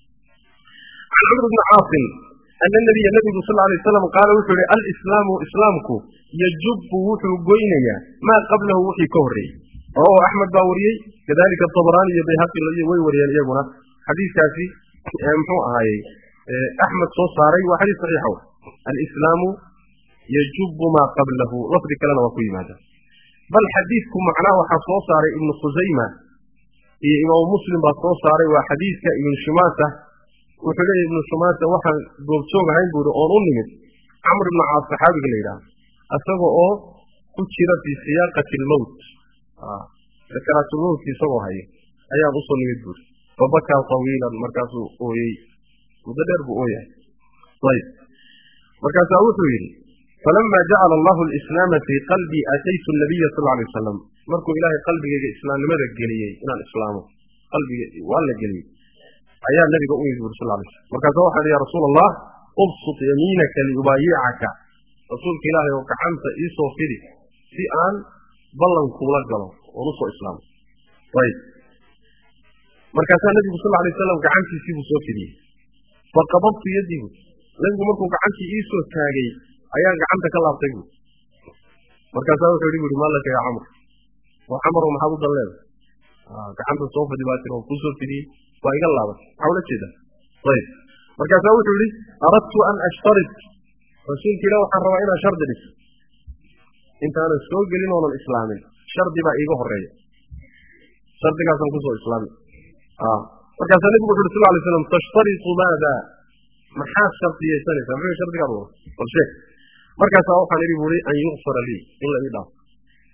can cumr bni caasim ana nabiya nabigu sal alay waslam qaala wuxuu yihi alislaamu islaamku yajubu wuxuu goynayaa maa qablahu wixii ka horreeyey rawahu axmed baa wariyey kadalika tabraani iyo bayhaqi way wariyeen iyaguna xadiidkaasi muxuu ahaayey axmed soo saaray waa xadiis saxiixa w alislaamu yajubu maa qablahu lafdi kalena waa ku yimaada bal xadiidku macnaha waxaa soo saaray ibnu khusayma iyo imaamu muslim baa soo saaray waa xadiidka ibnu shumaasa wuxuu leeyahy ibnu shumaasa waxaan goobjoog ahayn buu ihi oon u nimid camr ibnu caas saxaabiga la yidhaha isaga oo ku jira fii siyaaqati almowt sakaraatulmowtki isagoo haya ayaan usoo nimid buuri fabakaa tawiilan markaasuu ooyey muddo dheer buu ooyahay ayb markaasaa wuxuu yidhi falama jacala allahu alislaama fii qalbii ataytu nabiya sal alay wasalam markuu ilaahay qalbigayga islaamnimada geliyey inaan islaamo qalbiga waa la geliyey ayaa nabiga u yimid buri sal lay slam markaasaa waxaa ihi ya rasuula allah ubsut yamiinaka liubaayicaka rasuulka ilaahay oo gacanta iisoo fidi si aan ballan kuula galo oon usoo islaamo ayb markaasaa nabigu sal lay wasalam gacantiisii buu soo fidiyey faqabadtu yadii bu nabigu markuu gacantii iisoo taagay ayaan gacanta ka laabtay bu markaasaa wuxuu yihi bui maalaka yaa camr oo camaro maxaad u dan leeda gacanta soo fadi baa tiri oo kuusoo fidiyey waa iga laabatay maxaa ula jeeda ayb markaasaa wuxuu yihi aradtu an ashtarit rasuulka ilah waxaan rabaa inaan shardi dhiso intaanan soo gelin oonan islaamin shardi baa iiga horeeya shardigaasaan kusoo islaami markaasaa nabigu wuxu uhi sal lay slam tashtaritu maada maxaad shardiyaysanaysaa muxuu shardigaad wada bal sheeg markaasaa waxaan idhi buui an yukfara lii in la ii dhaafo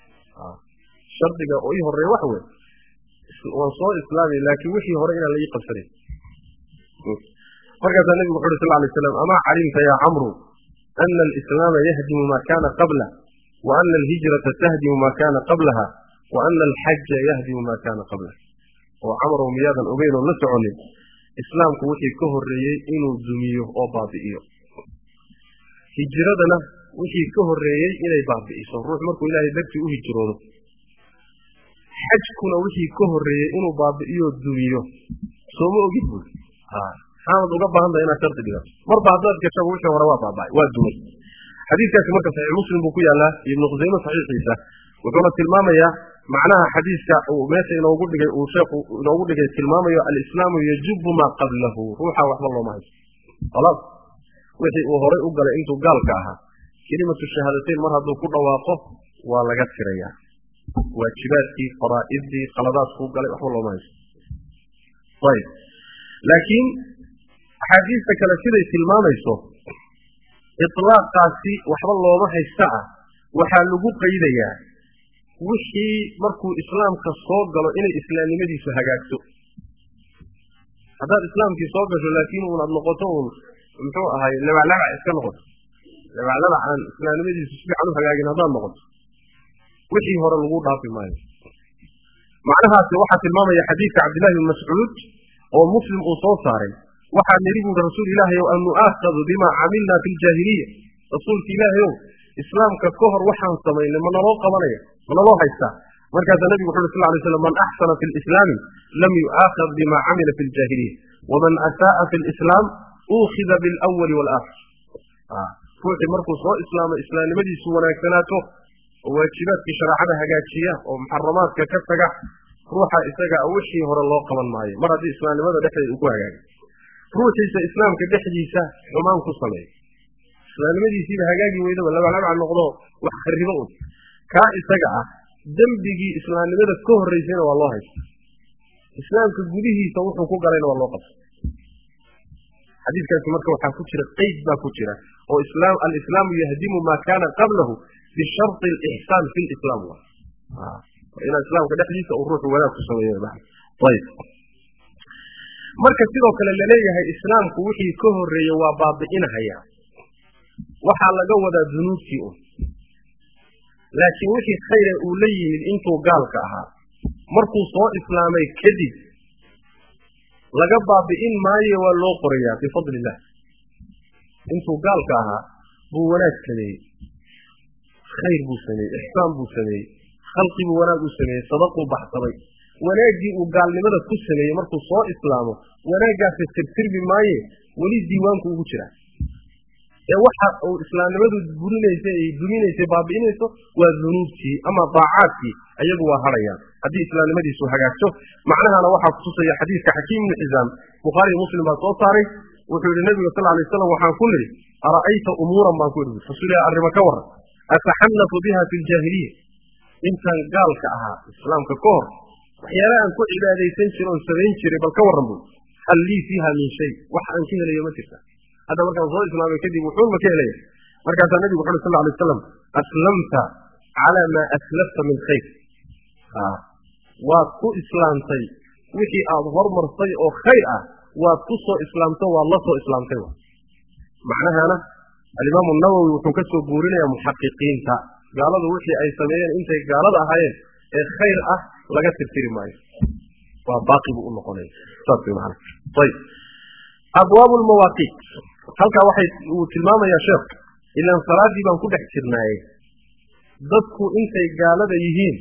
shardiga oo ii horeeya waxa wey waan soo islaamay laakiin wixii hore inaan la ii qabsanayn markaas nabi wuxuu sallallahu alayhi wasallam ama calimta ya amru anna al-islam yahdimu ma kana qabla wa anna al-hijrata tahdimu ma kana qablaha wa anna al-hajj yahdimu ma kana qabla wa amru miyadan ubayno la soconin islaamku wixii ka horeeyay inuu dumiyo oo baabi'iyo hijradana wixii ka horeeyay inay baabi'iso ruux markuu ilaahay dartii u hijroodo xajkuna wixii ka horeeyay inuu baabi'iyo dumiyo soo ma ogid buu ha xaalad uga baahanday inaad sharti dhigato marba haddaad gasho wixii hore waa baabay waa dumay xadiiskaasi marka sahih muslim buu ku yaalaa ibn Qudayma saxiixiisa wuxuu tilmaamayaa macnaha xadiiska uu meesha inoogu dhigay uu sheekhu inoogu dhigay tilmaamayo al-islaamu yajibu ma qablahu ruuxa waxba loo maahay khalaas wixii uu hore u galay intuu gaalka ahaa kelimatu shahaadateen mar hadduu ku dhawaaqo waa laga tirayaa waajibaadkii faraa'idii qaladaadku galay waxba loo maahay طيب لكن حديث كلا سيده tilmaamayso iطلاaqaasi waxba looma haystaa waxa lagu qeydaya wixii markuu islaamka soo galo inay islaamnimadiisu hagaagto hadaa islaamkii soo gasho laakiin uu aad noqoto uu muxuu ahay labaalaba iska noqoto labaalaba aan islaamnimadiisu si fiican u hagaagin hadaa noqoto wixii hore lagu dhaafi maayo macnahaasi waxa tilmaamaya xadiiska Abdullah ibn Mas'ud oo muslim uu soo saaray waxa nirigu rasuul ilaahay oo aanu aaqadu bima amilna fil jahiliya rasuul ilaahay oo islaamka ka hor waxaan sameeynay ma naloo qabanaya ma naloo haysta markaas nabigu wuxuu sallallahu alayhi wasallam man ahsana fil islam lam yu'akhad bima amila fil jahiliya wa man asaa fil islam ukhidha bil awwal wal akhir ah ruuxi markuu soo islaamo islaamnimadiisu wanaagsanaato waajibaadkii shariicada hagaajiya oo muharramaadka ka taga ruuxa isaga wixii hore loo qaban maayo mar haddii islaamnimada dhexdeeda uu ku hagaagay ruuxiisa islaamka dhexdiisa xumaan ku sameeyo islaamnimadiisa hagaagi weydo laba laba noqdo wax kharibo u ka isaga ah dambigii islaamnimada ka horeysayna waa loo haysto islaamka gudihiisa wuxuu ku galayna waa loo qabto xadiiskaasi marka waxa ku jira qeyd baa ku jira oo islaam al-islaam yahdimu ma kana qablahu bi shart al-ihsan fi al-islam wa ila islaamka dhexdiisa uu ruuxu wanaag ku sameeyo baa tayib marka sidoo kale la leeyahay islaamku wixii ka horeeyay waa baabi'inaya waxa laga wada dunuubtii oo laakiin wixii khayr uu leeyahay intuu gaalka ahaa markuu soo islaamay kadib laga baabi'in maayo waa loo qorayaa bi fadlillah intuu gaalka ahaa buu wanaag sameeyay khayr buu sameeyay ihsaan buu sameeyay khalqi buu wanaag u sameeyay sadaqo baxsamay wanaagii uu gaalnimada ku sameeyay markuu soo islaamo wanaagaasi tirtirbi maayo wali diiwaanku ugu jira ee waxa uu islaamnimadu burinaysa ay duminaysa baabi'inayso waa dunuubtii ama daacaadkii ayagu waa harayaan hadii islaamnimadiisu hagaagto macnaheena waxa ku tusaya xadiiska Hakim ibn Hizam Bukhari Muslim baa soo saaray wuxuu yiri Nabiga sallallahu alayhi wasallam waxaan ku niri ara'ayta umuran baan ku yiri rasuulka arrimo ka waran atahannafu biha fil jahiliyyah intan gaalka ahaa islaamka ka hor waxyaalaha aan ku cibaadeysan jiro oo sameyn jiray bal ka waran buu hal li fiha min shay wax aan ka helayo ma jirta hada markaan soo islaamay kadib wuxuu ma ka helay markaas nabigu wuxuu sallallahu alayhi wasallam aslamta ala ma aslafta min khayr ah wa ku islaamtay wixii aad hormartay oo khayr ah wa ku soo islaamtay waa la soo islaamtay macnaheena al-imam an-nawawi wuxuu ka soo guurinayaa muhaqqiqiinta gaaladu wixii ay sameeyeen intay gaalada ahaayeen ee khayr ah laga tirtiri maayo waa baaqi u noqonay sabti macna tayib abwaab al-mawaqit halka waxay uu tilmaamayaa sheekh ilaa salaadii baan ku dhex jirnay dadku intay gaalada yihiin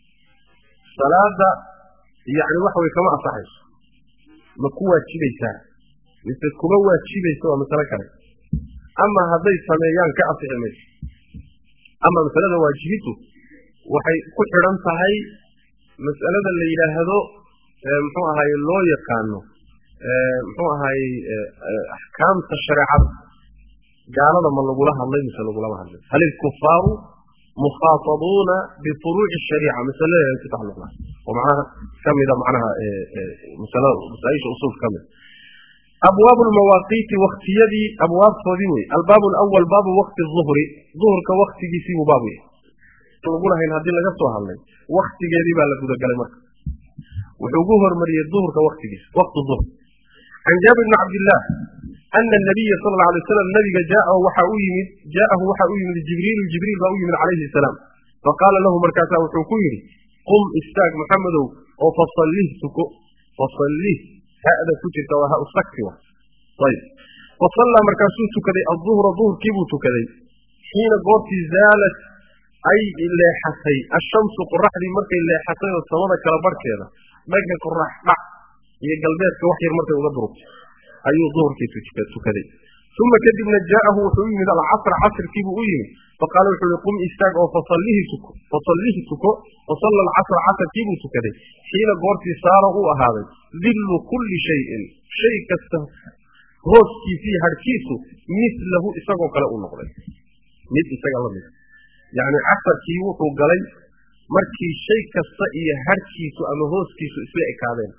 salaada yaani waxa way kama asaxayso ma ku waajibaysaa mise kuma waajibayso waa masala kale ama haday sameeyaan ka asaximay ama masalada waajibitu waxay ku xiran tahay mas'alada la yiraahdo muxuu ahaay loo yaqaano muxuu ahaay ahkaamta shariicada gaalada ma lagu la hadlay mise lagu la hadlay hal al-kuffaaru mukhatabuna bi furu' ash-shari'a masalada ku taxalluqa oo macnaha kamida macnaha masalada masaa'isha usul kamid abwaab al-mawaqit waqtiyadi abwaab fadhi al-bab al-awwal bab waqti adh-dhuhr dhuhrka waqtigiisi uu baabu lagu lahayn hadii laga soo hadlay waqtigeedii baa la guda galay marka wuxuu ugu hormariyay dhuhrka waqtigiisa waqti dhuhr عن جابر بن عبد الله أن النبي صلى الله عليه وسلم النبي جاءه وحاويمد جاءه وحاويمد جبريل جبريل وحاويمد عليه السلام فقال له مركزه وحكويري قم استاق محمد وفصليه سكو فصليه هذا كتب وهاء السكوة طيب فصلى مركزه سكدي الظهر ظهر كيبو سكدي حين قلت زالت أي اللي حسي الشمس قرح لي مركز اللي حسي الصلاة كالبر كذا مركز قرح مع هي قلبات كوحير مركز وضرب أي ظهر كيف سكدي ثم كدبنا جاءه وحوي من العصر عصر كيبو أيه فقال وحوي قم استاق فصليه سكو فصليه سكو فصلى العصر عصر كيبو سكدي حين قلت ساره هذا ذل كل شيء شيء كسته هوسكي فيه هركيسه مثله استاقو كلا أنقضي مثل استاق الله مثل يعني عصر كيوحو قلي مركي شيء كسته هركيسه أما هوسكيسه إسلائك هذين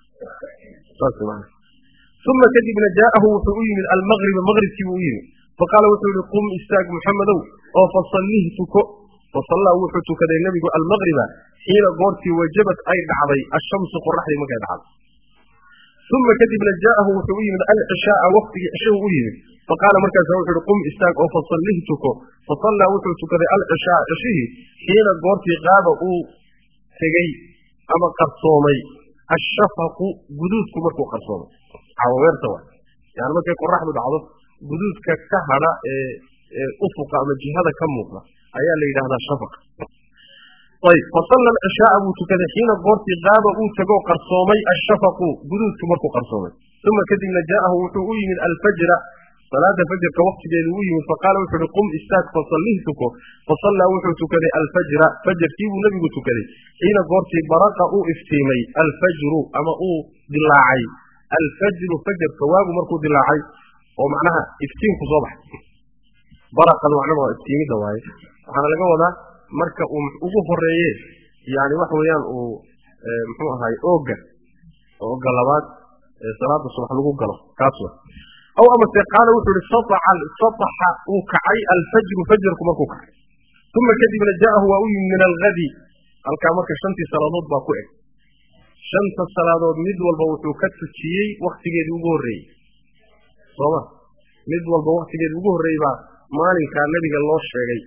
صلى الله ثم كذبنا جاءه وحوي من المغرب المغرب كيوين فقال وحوي قم استاق محمد أو فصليه تكو فصلى وحوي كذا النبي المغرب حين قرتي وجبت أي دعضي الشمس قرح لي مكان دعض ثم كذبنا جاءه وحوي من العشاء وقت شوين فقال مركز وحوي قم استاق أو فصليه تكو فصلى وحوي كذا العشاء عشيه حين قرتي غاب أو تجي أما قرصومي الشفق جدودكم مركو قرصومي عوامر سوا يعني ما كيكون راح بدعوه جدود ككهرة أفق أما الجهاد كم مطلع أيها اللي هذا الشفق طيب فصلنا العشاء وتكذا حين قرتي غاب وتجو قرصومي الشفق جدود كمركو قرصومي ثم كذبنا جاءه وتوي من الفجر صلاة الفجر كوقت جلوي فقال وحد قم استاك فصليه تكو فصلى وحد تكذا الفجر فجر فيه نبي تكذا حين قرتي برق أو افتيمي الفجر أما أو دلاعي الفجر فجر كواب مركو دلاعي ومعناها افتين في صبح برق المعنى افتين دواي وحنا لقوا ذا مركا وقف الرئيس يعني وحويان ومحوها هاي اوغا اوغا لبات صلاة الصبح لقوا قلب كاسوة او اما استيقال وحول السطح السطح وكعي الفجر فجر كمركو كعي ثم كذب جاءه وأوي من الغد الكامرك شنتي سرادات باكوئ شنت السرادات مد والبوتو كتشيي وقت جيد وجوري صوما مد والبوقت جيد وجوري با مالين كان نبي الله شيء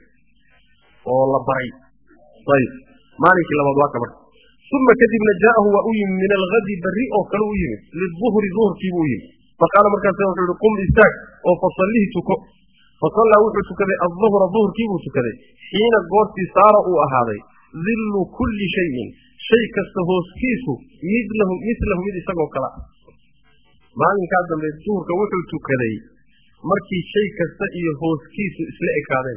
والله بري طيب مالين كلا ما بلاك بر ثم كذب جاءه وأوي من الغد بريء أو كلوي للظهر ظهر كيبوي فقال مركز سيقول قم استاك أو فصليه تكو فصلى وحده كذا الظهر ظهر كيبو كذا حين قلت ساره أهذي ذل كل شيء شيء كستهوس كيسو مثله مثله مثل سقو كلا ما إن كان من الظهر كوحده كذا مركي شيء كستهوس كيسو إسلائك هذا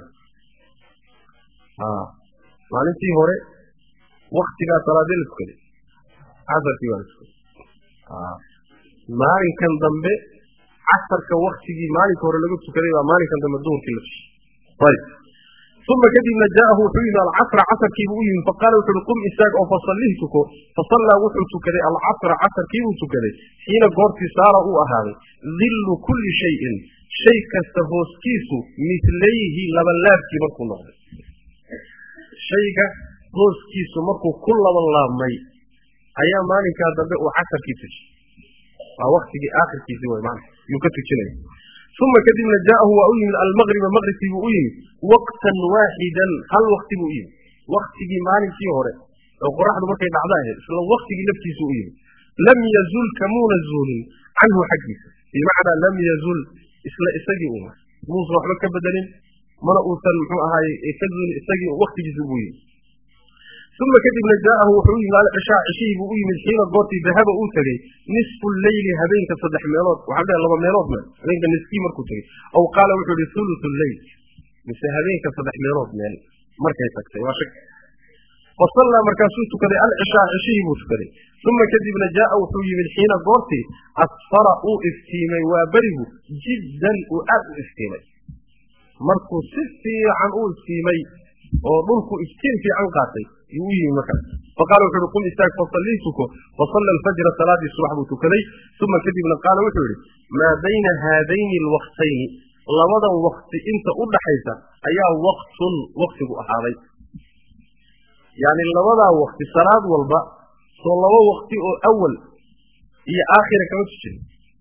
آه ما نتي هوري وقت كا صلاة الكذا هذا في وقت آه ما إن كان ضمبه عصر كوقتي مالك ورلقت سكري ومالك عند مدور كلش طيب ثم كذب جاءه حين العصر عصر كيبوي فقال قم استاق أو فصليه سكو فصلى وحو سكري العصر عصر كيبو سكري حين قرت ساره أهالي ذل كل شيء شيء كستهوس كيسو مثليه لبلاب كي مركو نغضي شيء كستهوس كيسو مركو كل والله مي أيام مالك هذا بقى عصر كيسش وقت آخر كيسوي معنا يكتب شنو ثم كذبنا جاءه وأوي من المغرب المغرب بؤي وقتا واحدا هل وقت بؤي وقت مالك فيه هوري لو قرأت مركي بعضاه لو وقت نفسي سؤي لم يزل كمون الزول عنه حديث بمعنى لم يزل إسلا إستجي أمه موصل وحلوك بدلين من أوصل هاي كذل إستجي وقت جزبوي ثم كذبنا جاءه وحوي على عشاء عشيه بؤي من حين قرتي ذهب أوتري نصف الليل هبين كصدح ميلاد وعبدها الله ميلاد من هبين كنسكي مركوتري أو قال وحوي ثلث الليل مثل هبين كصدح ميلاد من مركز سكتي واشك فصلى مركزوت كذا العشاء عشيه بوتكري ثم كذبنا جاء وحوي من حين قرتي أصفر أو إفتيمي وابره جدا وأب إفتيمي مركو ستي عن أو إفتيمي ورنكو إفتيم في عن قاتي يوي مكان فقالوا في ركوع استاك فصليتك فصلى الفجر صلاة الصبح وتكلي ثم كذبنا قال وحوري ما بين هذين الوقتين لماذا وقت انت قد حيث ايا وقت وقت احاضي يعني لماذا وقت الصلاة والباء صلى وقت اول هي اخر كما تشري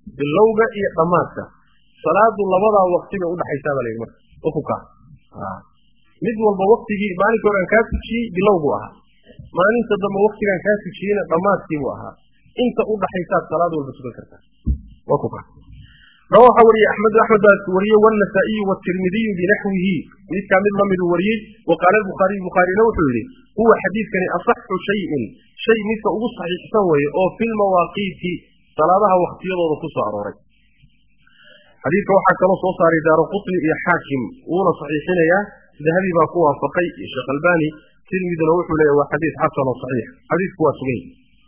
bilowga iyo dhamaadka salaadu labada waqtiga u dhaxaysa baa marka ukuka ah mid walba waqtigii maalinka hore ka tujiyay bilowgu aha maalinta dambe waqtigan ka tujiyayna dhamaadkii buu aha inta u dhaxaysa salaadu walba tukan kartaa ukuka رواه وري أحمد أحمد وري والنسائي والترمذي بنحوه مثل كامل من وري وقال البخاري البخاري نوحي هو حديث كان أصح شيء شيء مثل أبو صحيح سوي أو في المواقيت صلاةها واختيار رخص عروري حديث روح كما صار دار قطني يا حاكم ولا صحيحين يا ذهبي باقوها فقي الشيخ الباني تلميذ نوحي له وحديث حسن صحيح حديث كواسمين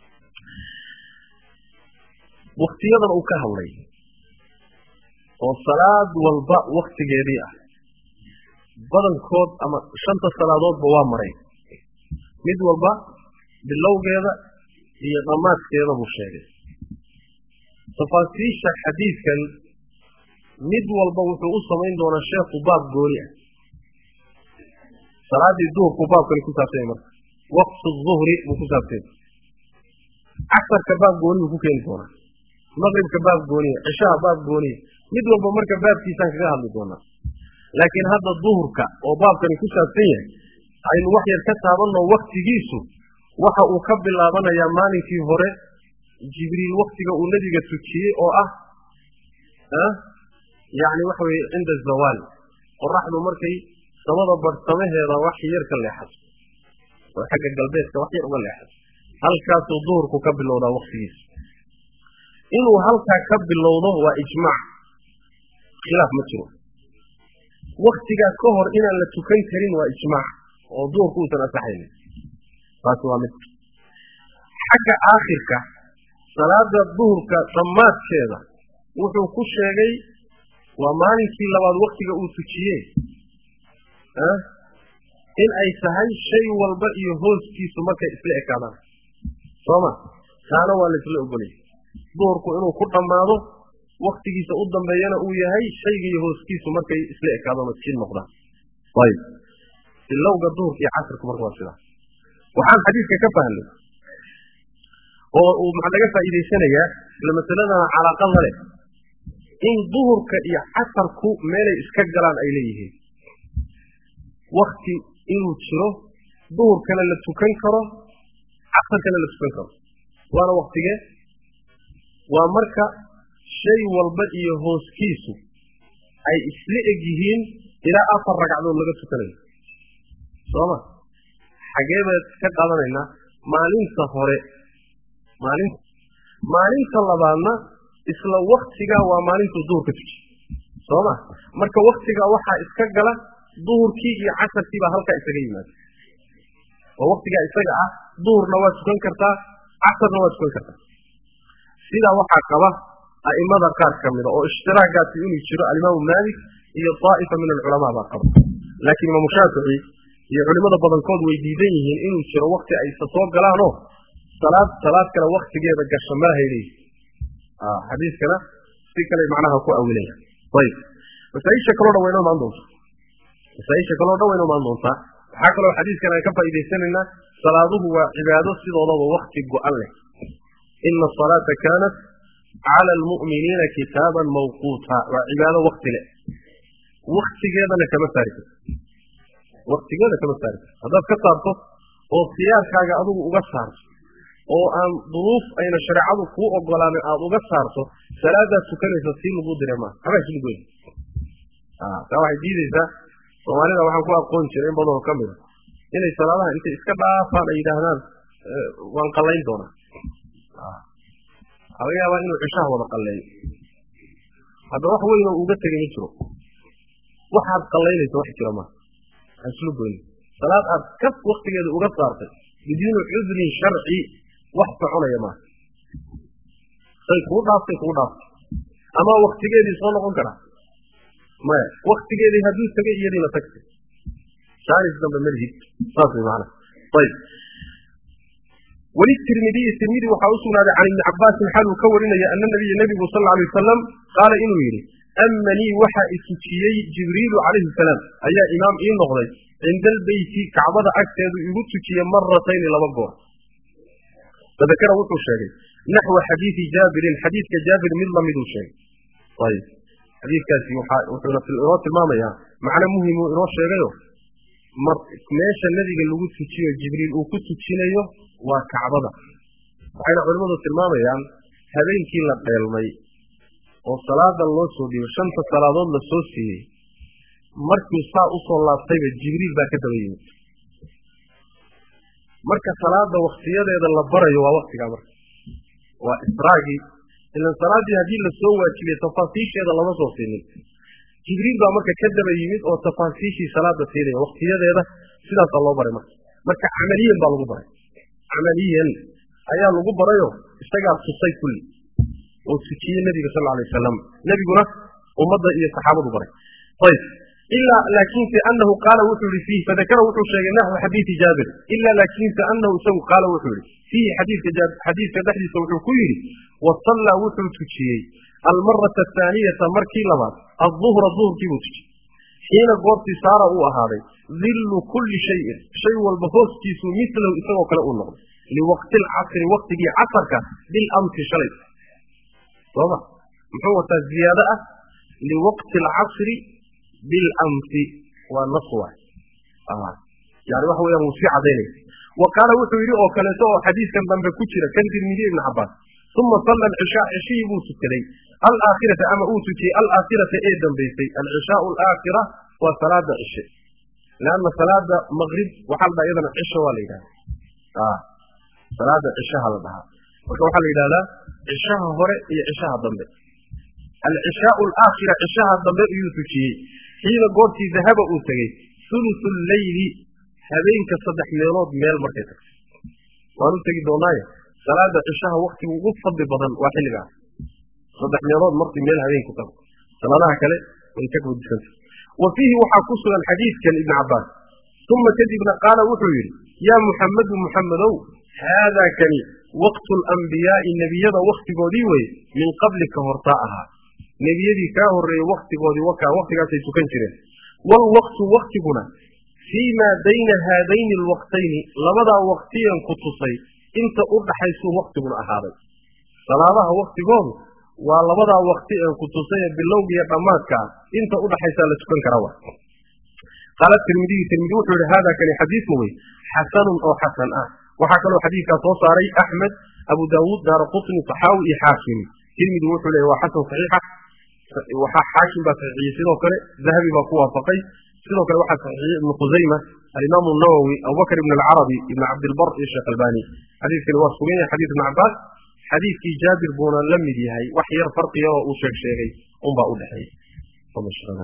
واختيار أكهولي والصلاة والباء وقت جريئة بدل كود أما شنطة الصلاة بوامرين مد والباء باللو جذا هي نماذج كذا مشاهد تفاصيل الحديث كان مد والباء وتقص من دون الشيخ وباب جوريا صلاة الظهر وباب كان كتابين وقت الظهر وكتابين أكثر كباب جوري وكين دونه مغرب كباب جوري عشاء باب جوري mid walba marka baabkiisaan kaga hadli doonaa laakiin hadda duhurka oo baabkani ku saabsan yahay aynu wax yar ka taabanno waqtigiisu waxa uu ka bilaabanayaa maalinkii hore jibriil waqtiga uu nabiga tujiyay oo ah ah yaani waxa weey inda zawal qoraxdu markay samada bartamaheeda wax yar ka leexato oo xagga galbeedka wax yar uga leexato halkaas uu duhurku ka bilowdaa waqtigiisa inuu halkaa ka bilowdo waa ijmaac خلاف مجرو وقتها كهر إن لا تكن كرين وإجماع وضوء كوسنا صحيح فاتوا مت حاجة آخر كا صلاة الظهر كصمات كذا وحو كل شيء وما نسي لبعض وقتها أوتشيه ها إن أي سهل شيء والبقي هوس في سمك إسلاء كذا سما كانوا ولا إسلاء بني ظهر كأنه كل ماضو waqtigiisa u dambeeyana uu yahay shayga hooskiisu markay isla ekaado masjid noqda ayib ilowga duhurka iyo casrku markaa sida waxaan xadiiska ka fahnay oo uu maxaa laga faa'iideysanayaa isla masalada calaaqada leh in duhurka iyo casrku meel iska galaan ay leeyihiin waqti inuu jiro duhurkana la tukan karo casrkana la tukan karo waana waqtige waa marka shay walba iyo hooskiisu ay isla egyihiin ila afar ragcadood laga tukanayo sooma xageebad ka qadanayna maalinta hore maalin maalinta labaadna isla waqtiga waa maalinta duhurka tuji sooma marka waqtiga waxa iska gala duhurkii iyo casarkii ba halka isaga yimaado oo waqtiga isaga ah duhurna waa tukan kartaa casarna waa tukan kartaa sida waxa qaba أئمة قار كاملة أو اشتراكات يوني شراء الإمام مالك هي طائفة من العلماء باقر لكن ما مشافعي هي علماء بدن كود ويديدينهم إنه شراء وقت أي تصوب قلانه صلاة صلاة كلا وقت جيبا قشمها هيلي آه حديث كلا في كلا معناها كو أولية طيب بس أي شكلنا وينهم عندهم بس أي شكلنا وينهم عندهم صح حكى له الحديث كلا يكفى إذا سننا صلاته وعباده سيده ووقت قال له إن الصلاة كانت على المؤمنين كتابا موقوتا وعبادة وقت له وقت جيدا كما تارك وقت جيدا كما تارك هذا كتارته وخيار حاجة أدو أغسار وأن ظروف أين شرعه فوق الظلام أدو أغسارته ثلاثة سكنة ستين وضود رما هذا شو نقول آه ده واحد جيد إذا ومالنا واحد كوا قون شرين بضوه كامل إن الصلاة أنت إسكبها فانا إذا هنان وانقلين دونا آه أويا وإنه عشاه ولا قليل هذا واحد وإنه وقتك يجرو واحد قليل يتوحي كرما أسلوبه صلاة كف وقتك وقصارته بدون عذر شرعي واحد عنا يما طيب هو ضافتي هو ضافتي أما وقتك يدي صلى قنكرا ما وقتك يدي هدوث تكي يدي لا تكتي شعري الزنب المرهي صافي معنا طيب وللترمذي الترمذي وحاوسنا عن ابن عباس حال كورنا أن النبي النبي صلى الله عليه وسلم قال إنه يري أمني وحا إسكيي جبريل عليه السلام أي إمام إيه نغضي عند البيت كعبد أكتاد يغتكي مرتين لبقور فذكر وحو شيء نحو حديث جابر حديث جابر من ضمن شيء طيب حديث كاسي وحو في الإرادة المامية معنى مهم إرادة شيء ماشى النبي قال له تشيء جبريل وكنت تشينيه وكعبده وحين علماء المامية يعني هذين كلا قيلمي والصلاة الله سودي وشنت الصلاة الله سوسي مركز صاء أصل الله طيب جبريل ذاك دليل مركز صلاة وقتية إذا الله برا يوا وقت كامر وإسراجي إن الصلاة هذه اللي سوى كذي تفاصيل هذا الله مسوسيني جبريل بقى مركز كذب يميت أو تفاصيل صلاة ثانية وقتية هذا سيدنا الله برا مركز مركز عمليا بالله برا عمليا أيام الله برا يو اشتغل في الصيف كله وسكين النبي صلى الله عليه وسلم النبي قال ومضى إلى الصحابة برا طيب إلا لكن كأنه قال وحوري فيه فذكره وحور شيئا حديث جابر إلا لكن كأنه سوى قال وحوري فيه حديث جابر حديث كدحديث وحور كويري وصلى وحور تشيي المرة الثانية مركي لبعض الظهر الظهر كيبوتش حين قرت سارة وأهاري ظل كل شيء شيء والبطوس كيسو مثله إسوه كلا أولغ لوقت العصر وقت دي عصرك بالأمس شريف واضح محوة الزيادة لوقت العصر بالأمس والنصوة آه. يعني وحو يا موسيع ذلك وقال وحوري أو كالتو حديث كان ضمن كتيرة كان تلميذ ابن عباس ثم صلى العشاء عشي بوسك لي الآخرة أما أوتكي الآخرة أيضا بيتي العشاء الآخرة وصلاة العشاء لأن صلاة مغرب وحلبة أيضا عشاء وليلة آه صلاة العشاء هذا وحل إلى لا عشاء هوري عشاء ضمن العشاء الآخرة عشاء ضمن يوتكي حين قلت ذهب أوتكي ثلث الليل هذين كصدح ميلاد ميل مركزك وأنت تجد دونايا صلاة عشاء وقت وقفت ببضل واحد لها صدح ميلاد مركز ميل هذين كتاب صلاة كله ويتكبر بسنة وفيه وحاكسنا الحديث كان ابن عباس ثم كذبنا قال وحوير يا محمد محمد هذا كان وقت الأنبياء النبي وقت قديوي من قبل كهرطاءها نبيدي كاهر وقت قدي وكا وقت قاسي تكنشره والوقت وقت هنا فيما بين هذين الوقتين لبدا وقتيا قطصي انت قد حيث وقت من أهابي صلاة وقت قد ولبدا وقتيا قطصي باللوغ يقاماتك انت قد حيث لتكن كروا قال الترمذي الترمذي وحول هذا كان حديث موي حسن أو حسن أه وحكى له حديث توصاري أحمد أبو داود دار قطني صحاوي حاكم ترمذي وحول هو حسن صحيحة وحاكم بصحيح سيدو كله ذهبي بقوة فقي سيدو كله واحد صحيح ابن خزيمة الإمام النووي أو بكر بن العربي ابن عبد البر الشيخ الباني حديث الواسطين حديث ابن عباس حديث في جابر بن لم يدي هاي وحي الفرق يا وشيخ شيخي أم بقول هاي فما شغلنا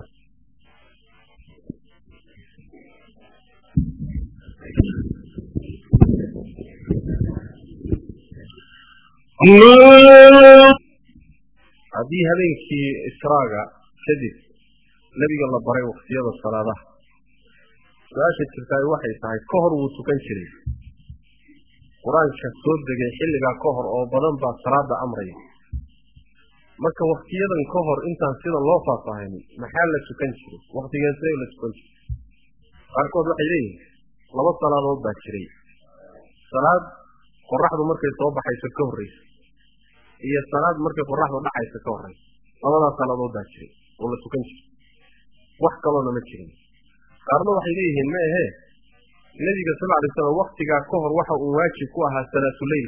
هذه هذين في إسراء شديد نبي الله بري وقتيا الصلاة سؤال التركاي واحد صحيح كهر وسكان شريف قرآن شخصود دقي حل جا كهر أو بدن بعد صلاة أمرين مركا وقتيا كهر أنت نسيت الله فاطمة محل سكان شريف وقت جنسي ولا سكان شريف أركض وحيدين لما الصلاة وضع شريف صلاة قرحة مركا يصوب حيث الكهر هي الصلاة مركب الرحمة ما حيث كوري الله صلاة وضع شيء ولا سكنش وحكى الله ما تشين قارنوا وحيديه ما هي الذي صلى الله عليه وسلم وقت جاء كهر وحى وواجب كوها ثلاث ليل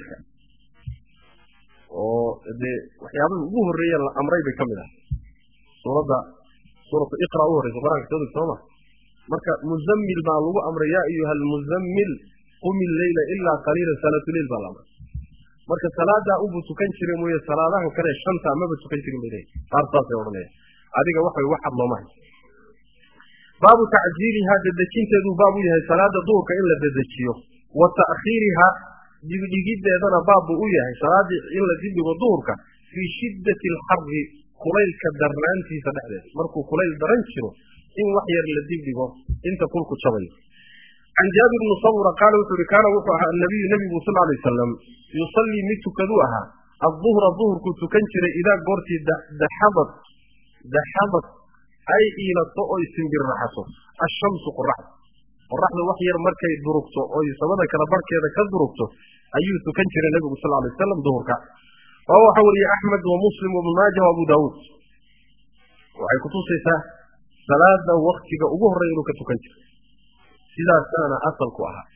وده وحيابه ظهر ريال أمري بكملها سورة سورة اقرأ أوه القرآن كتاب السماء مركب مزمل معلومة أمر يا أيها المزمل قم الليل إلا قليلا ثلاث ليل بالأمر marka salaada uu tukan jiray mooyee salaadaha kale shanta ama ba tukan jirin bay qaartaas ay oranayaan adiga waxay wax hadloomaa baabu ta'jiili hada dakinteedu baabu yahay salaada duurka in la dedejiyo wa ta'khiriha dibdigideedana baabu u yahay salaada in la dibigo duurka fi shiddati al-harr kulaylka darnaantiisa dhexdeeda markuu kulayl daran jiro in wax yar la dibigo inta kulku jabay عن جابر بن صبر قال وكان وقع النبي النبي صلى الله عليه وسلم يصلي متكدوها الظهر الظهر كنت كنشر إذا قرت دحضت دحضت أي إلى الطؤي سنجر رحصه الشمس قرحت قرحت وحير مركي دركته أي سبدا كان بركي هذا كدركته ayuu tukan jiray nabigu sallallahu alayhi wasallam duhurka oo waxa wariye Ahmad wa Muslim wa Ibn Majah wa Abu Dawud waxay ku tusaysaa salaada waqtiga ugu horeeya inuu ka tukan jiray sidaasana asal ku aha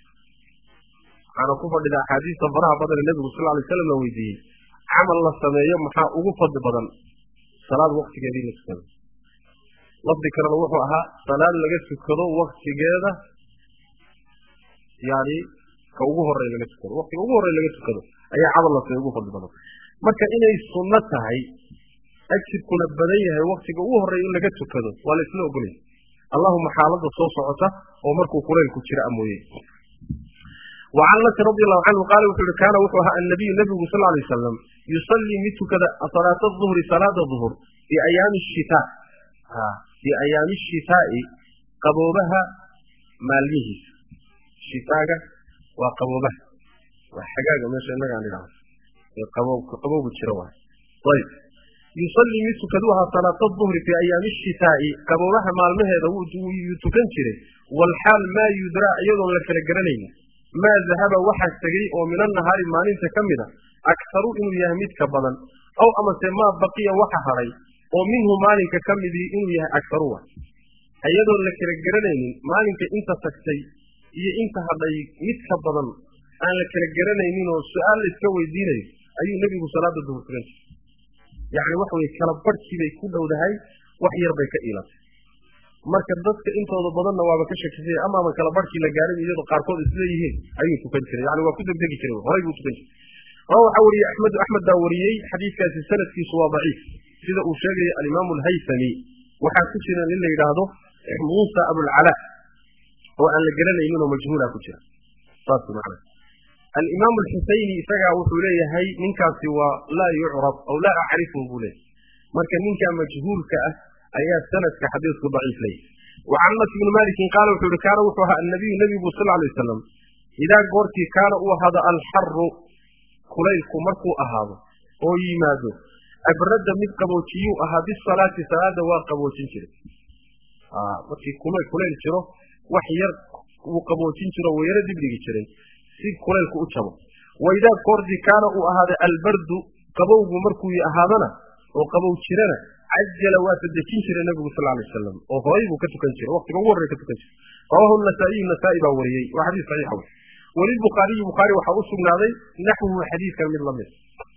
ana ku fadhida xadiis faraha badan nabigu sallallahu alayhi wasallam weydiiyay amal la sameeyo maxaa ugu fadli badan salaad waqtigeedii la tukado lafdi kale wuxuu ahaa salaad laga tukado waqtigeeda yaani ka ugu horeeya laga tukado waqtiga ugu horeeya laga tukado ayaa amal la sameeyo ugu fadli badan marka inay sunnah tahay ajibkuna badan yahay waqtiga ugu horeeya in laga tukado waa la isla ogolay allahumma xaalada soo socota oo markuu kuleel ku jira amooyay وعن أنس رضي الله عنه قال وحده كان وحده النبي النبي صلى الله عليه وسلم يصلي متى صلاة الظهر صلاة الظهر في أيام الشتاء ها في أيام الشتاء قبوبها ماليه الشتاء وقبوبها وحاجة ما شاء الله يعني قبوب قبوب الشروع طيب يصلي متى كدوها صلاة الظهر في أيام الشتاء قبوبها مالمه هذا يتكنشره والحال ما يدرى أيضا لك الجرنين ما ذهب واحد تجري ومن النهار ما ننسى كمدا أكثر إنه يهمد كبدا أو أما سما بقي واحد هاي ومنه مالك كمدي إنه يه أكثروا أيضا لك الجرنين مالك أنت سكتي يه أنت هذي مد كبدا أنا لك الجرنين إنه السؤال يسوي ديني أي النبي صلاة الظهر كرنش يعني وحوي كلبرت كذا يكون له هاي وحير بيك إلى marka dadka intooda badanna waaba ka shakisay ama ma kala barkii la gaaray iyadoo qaarkood isleeyihiin ayuu tukan jiray yani waa ku degdegi jiray horay buu tukan jiray oo waxa wariye Ahmad Ahmad daa wariyay xadiiskaasi sanadkiisu waa daciif sida uu sheegay al-Imam al-Haythami waxa ku jira in la yiraahdo Musa Abu al-Ala oo aan la garanaynin oo majhuula ku jira taas macna al-Imam al-Husayni isaga wuxuu leeyahay ninkaasi waa la yu'rab aw la a'rifu bule marka ninka majhuulka ah ayaa sanadka xadiisku daciif leh وعن أنس بن مالك قال وحده كان وحده النبي النبي صلى الله عليه وسلم إذا قرتي كان وهذا الحر كليك مركو أهاده أو يماده أبرد من قبوتيو أهدي الصلاة صلاة وقبوتين شرك آه وكي كليك كليك شرو وحير وقبوتين شرو ويرد بلغي شرين سيد كليك أتشبه وإذا قرتي كان وهذا البرد قبوه مركو أهادنا وقبوتشرنا عجل واتدكين شر النبي صلى الله عليه وسلم وهايبو كتكن شر وقت ما وري كتكن شر رواه النسائي النسائي باوريي وحديث صحيح وللبخاري البخاري وحا اسغناداي نحو حديث كان من لمس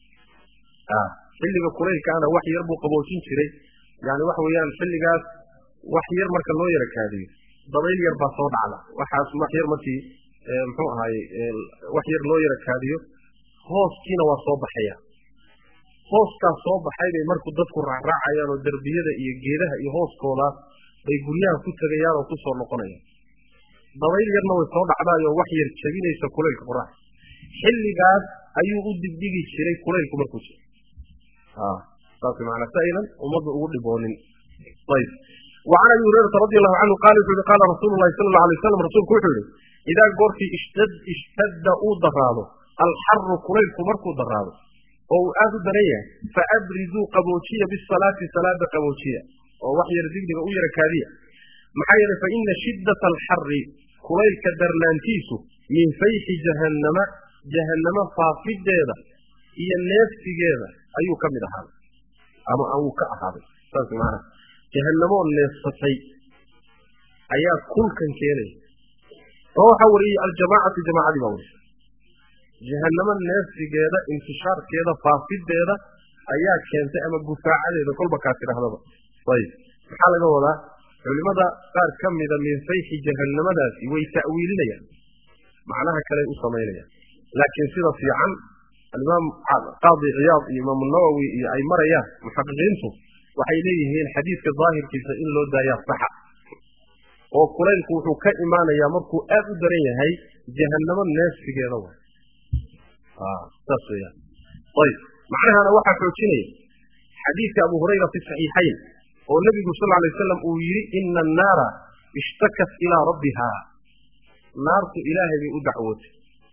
اه xilliga kuleylka ana wax yar buu qaboojin jiray yani wax weeyaan xilligaas wax yar marka loo yara kaadiyo dabayl yar baa soo dhacda waxaas wax yar markii muxuu ahaay wax yar loo yara kaadiyo hooskiina waa soo baxaya hooska soo baxay markuu dadku raacayaan oo darbiyada iyo geedaha iyo hooskooda ay guryaha ku tagayaan oo ku soo noqonayaan dabayl yarna way soo dhacdayo wax yar jabinaysa kuleylka qorax xilligaas ayuu u dibdigi jiray kuleylku markuu jiro ah taas macna saylan umadu ugu dhiboonin طيب وعن ابي هريره رضي الله عنه قال قال رسول الله صلى الله عليه وسلم رسول كوحده اذا قرتي اشتد اشتد ودراده الحر كليلك مركو دراده أو أذو درية فأبرزوا قبوشية بالصلاة صلاة قبوشية ووحي رزق لك أوير كارية محاير فإن شدة الحر كويل كدرلانتيسو من فيح جهنم جهنم فافد ديدا هي الناس في جيدا أيو كمد هذا أما أو كأهذا فاسم معنا جهنم الناس فتحي أيها كل كان كيني هو حوري الجماعة جماعة مولي جهنم الناس في جيدا انتشار كيدا فافد ديدا أيها كانت أما قفاعة ديدا كل بكاتر هذا طيب حالا نوضا ولماذا قال كم إذا من فيح جهنم داسي ويتأويلنا يعني معناها كلام أصمينا يعني لكن سيدة في عن الإمام قاضي عياض إمام النووي أي مريا محققينه وحيليه هي الحديث في الظاهر كيف إن له دا يصحى وقلين كوحو كإيمانا يا مركو أبو درية هي جهنم الناس في جيروا آه تصويا طيب معناها أنا واحد حوشيني حديث أبو هريرة في الصحيحين والنبي صلى الله عليه وسلم يري إن النار اشتكت إلى ربها نار إلهي بأدعوته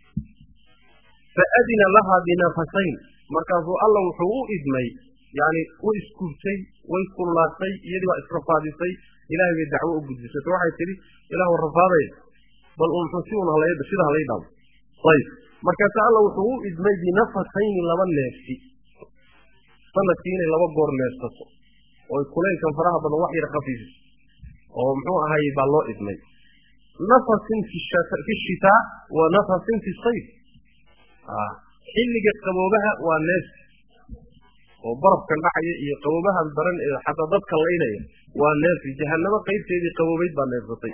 فأذن لها بنفسين مركزوا الله وحوه إذمي يعني وإسكبتي وإسكولاتي يدي وإسرفادتي إلهي بأدعوه أبدسة وحي تري إله الرفاضي بل أنفسيون على يد سيدها ليدام طيب markaas alla wuxuu u idmay binafasayn laba neefsi sanadkii inay laba goor neefsato oo kuleylkan faraha badan wax yar khafiifiso oo muxuu ahay baa loo idmay nafasin fi shitaa wa nafasin fi sayf ah xilliga qaboobaha waa neefsi oo barafkan dhacaya iyo qaboobahan daran ee xataa dadka leynaya waa neefsi jahannamo qaybteedii qaboobayd baa neefsatay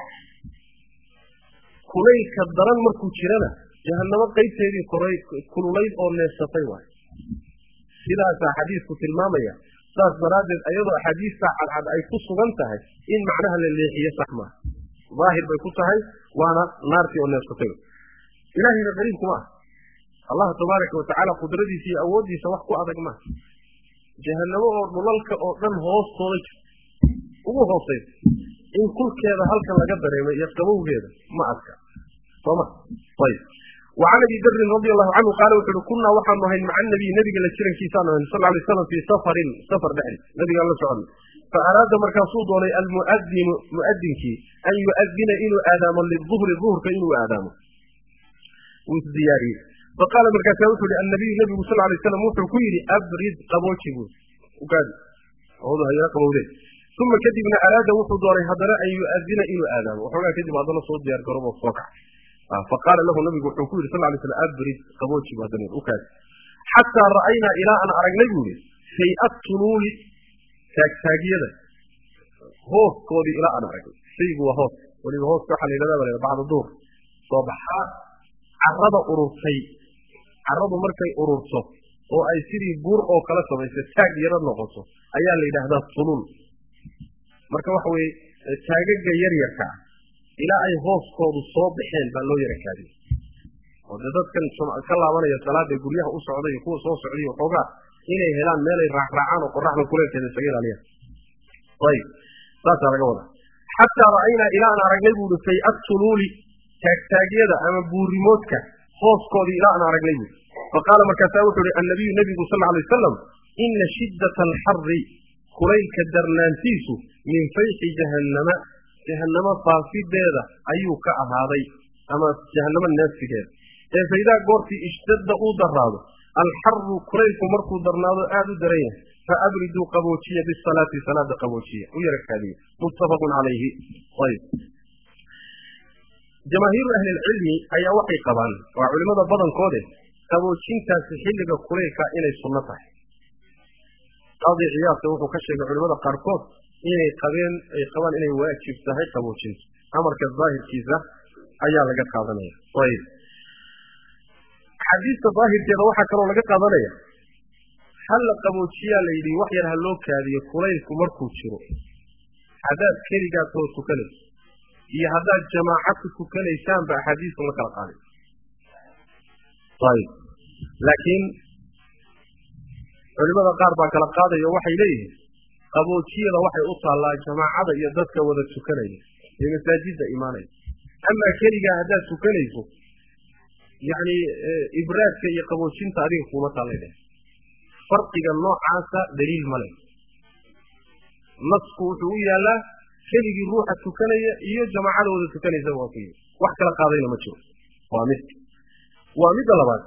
kuleylka daran markuu jirana jahannamo qaybteedii koray kululayd oo neefsatay waay sidaasaa xadiisku tilmaamaya saas daraaddeed ayadoo axaadiista cadcad ay ku sugan tahay in macnaha la leexiyo sax maaha daahir bay ku tahay waana naartii oo neefsatay ilaahayna qariib kuma ah allah tabaaraka watacaala qudradiisa iyo awooddiisa wax ku adag maaha jahannamo oo dhulalka oo dhan hoostooda jir ugu hoosaysa in kulkeeda halkan laga dareemay iyo qabowgeeda ma adka sooma ayib وعن ابي ذر رضي الله عنه قال وحده كنا وحن نهين مع النبي نبي لا جيران كيسان صلى الله عليه وسلم في سفر سفر دحري نبي الله سبحانه فاراد مركاسود ولي المؤذن مؤذنك ان يؤذن الى اذان للظهر الظهر كانه اذان وزياري فقال مركاسود للنبي النبي صلى الله عليه وسلم وحده كيري ابرد قبوتي وقال هذا هي قبوده ثم كذبنا اراد وحده دوري هذا ان يؤذن الى اذان وحده كذب هذا صوت ديار قرب الصقع فقال له النبي صلى الله عليه وسلم أبرد قبوتي بادنين وكاد حتى رأينا إلى أن أرقنا يقول سيئة طلول تاكتاقية هوس كودي إلى أن أرقنا سيئ وهوس ولي هوس كحل إلى ذلك بعد الدور صباحا عرض أروسي عرض مركي أروسه وأي سيري بور أو كلاسه ويستاق يرد نغصه أيها اللي هذا الطلول مركي وحوي تاقية يريكا ilaa ay hooskoodu soo baxeen baa loo yara kaadiyay oo dadkan ka laabanaya salaada guryaha u socday kuwa soo socday waxoogaa inay helaan meel ay raacraacaan oo qoraxda kuleelkeeda isaga ilaaliyaan ayib saasaa laga wadaa xataa ra'aynaa ilaa aan aragnay buuri say'at tuluuli taagtaagyada ama buurimoodka hooskoodii ilaa aan aragnay buuri faqaala markaasaa wuxuu ihi annabiyu nebigu sal alla alay wasalam ina shiddata alxarri kulaylka darnaantiisu min fayxi jahannama jahannama faafideeda ayuu ka ahaaday ama jahannama neefsigeeda ee faydaa goortii ishtadda uu daraado alxarru kulaylku markuu darnaado aada u daran yahay fa abriduu qaboojiya bisalaati salaada qaboojiya u yara kaadiya muttafaqun calayhi ayib jamaahiiru ahli lcilmi ayaa waxay qabaan waa culimada badankoode qaboojintaasi xilliga kulaylka inay sunno tahay qaadi ciyaadka wuxuu ka sheegay culimada qaarkood inay qabeen ay qabaan inay waajib tahay qaboojinta amarka daahirkiisa ayaa laga qaadanaya ayib xadiista daahirkeeda waxaa kaloo laga qaadanaya hal la qaboojiyaa la yidhi wax yar ha loo kaadiyo kulaylku markuu jiro haddaad keligaad soo tukanayso iyo haddaad jamaaca ku tukanaysaan ba axaadiistu la kala qaaday ayib laakiin culimada qaar baa kala qaadaya waxay leeyihiin qaboojiyada waxay u taallaa jamaacada iyo dadka wada tukanaya ee masaajidda imaanaya amaa keligaa haddaad tukanayso yacni ibraadka iyo qaboojinta adiga kuuma taallayde farqiga noocaasa daliil ma leh nasku wuxuu u yaallaa keligii ruuxa tukanaya iyo jamaacada wada tukanaysa waa ku yimi wax kala qaadayna ma jiro waa mid waa midda labaad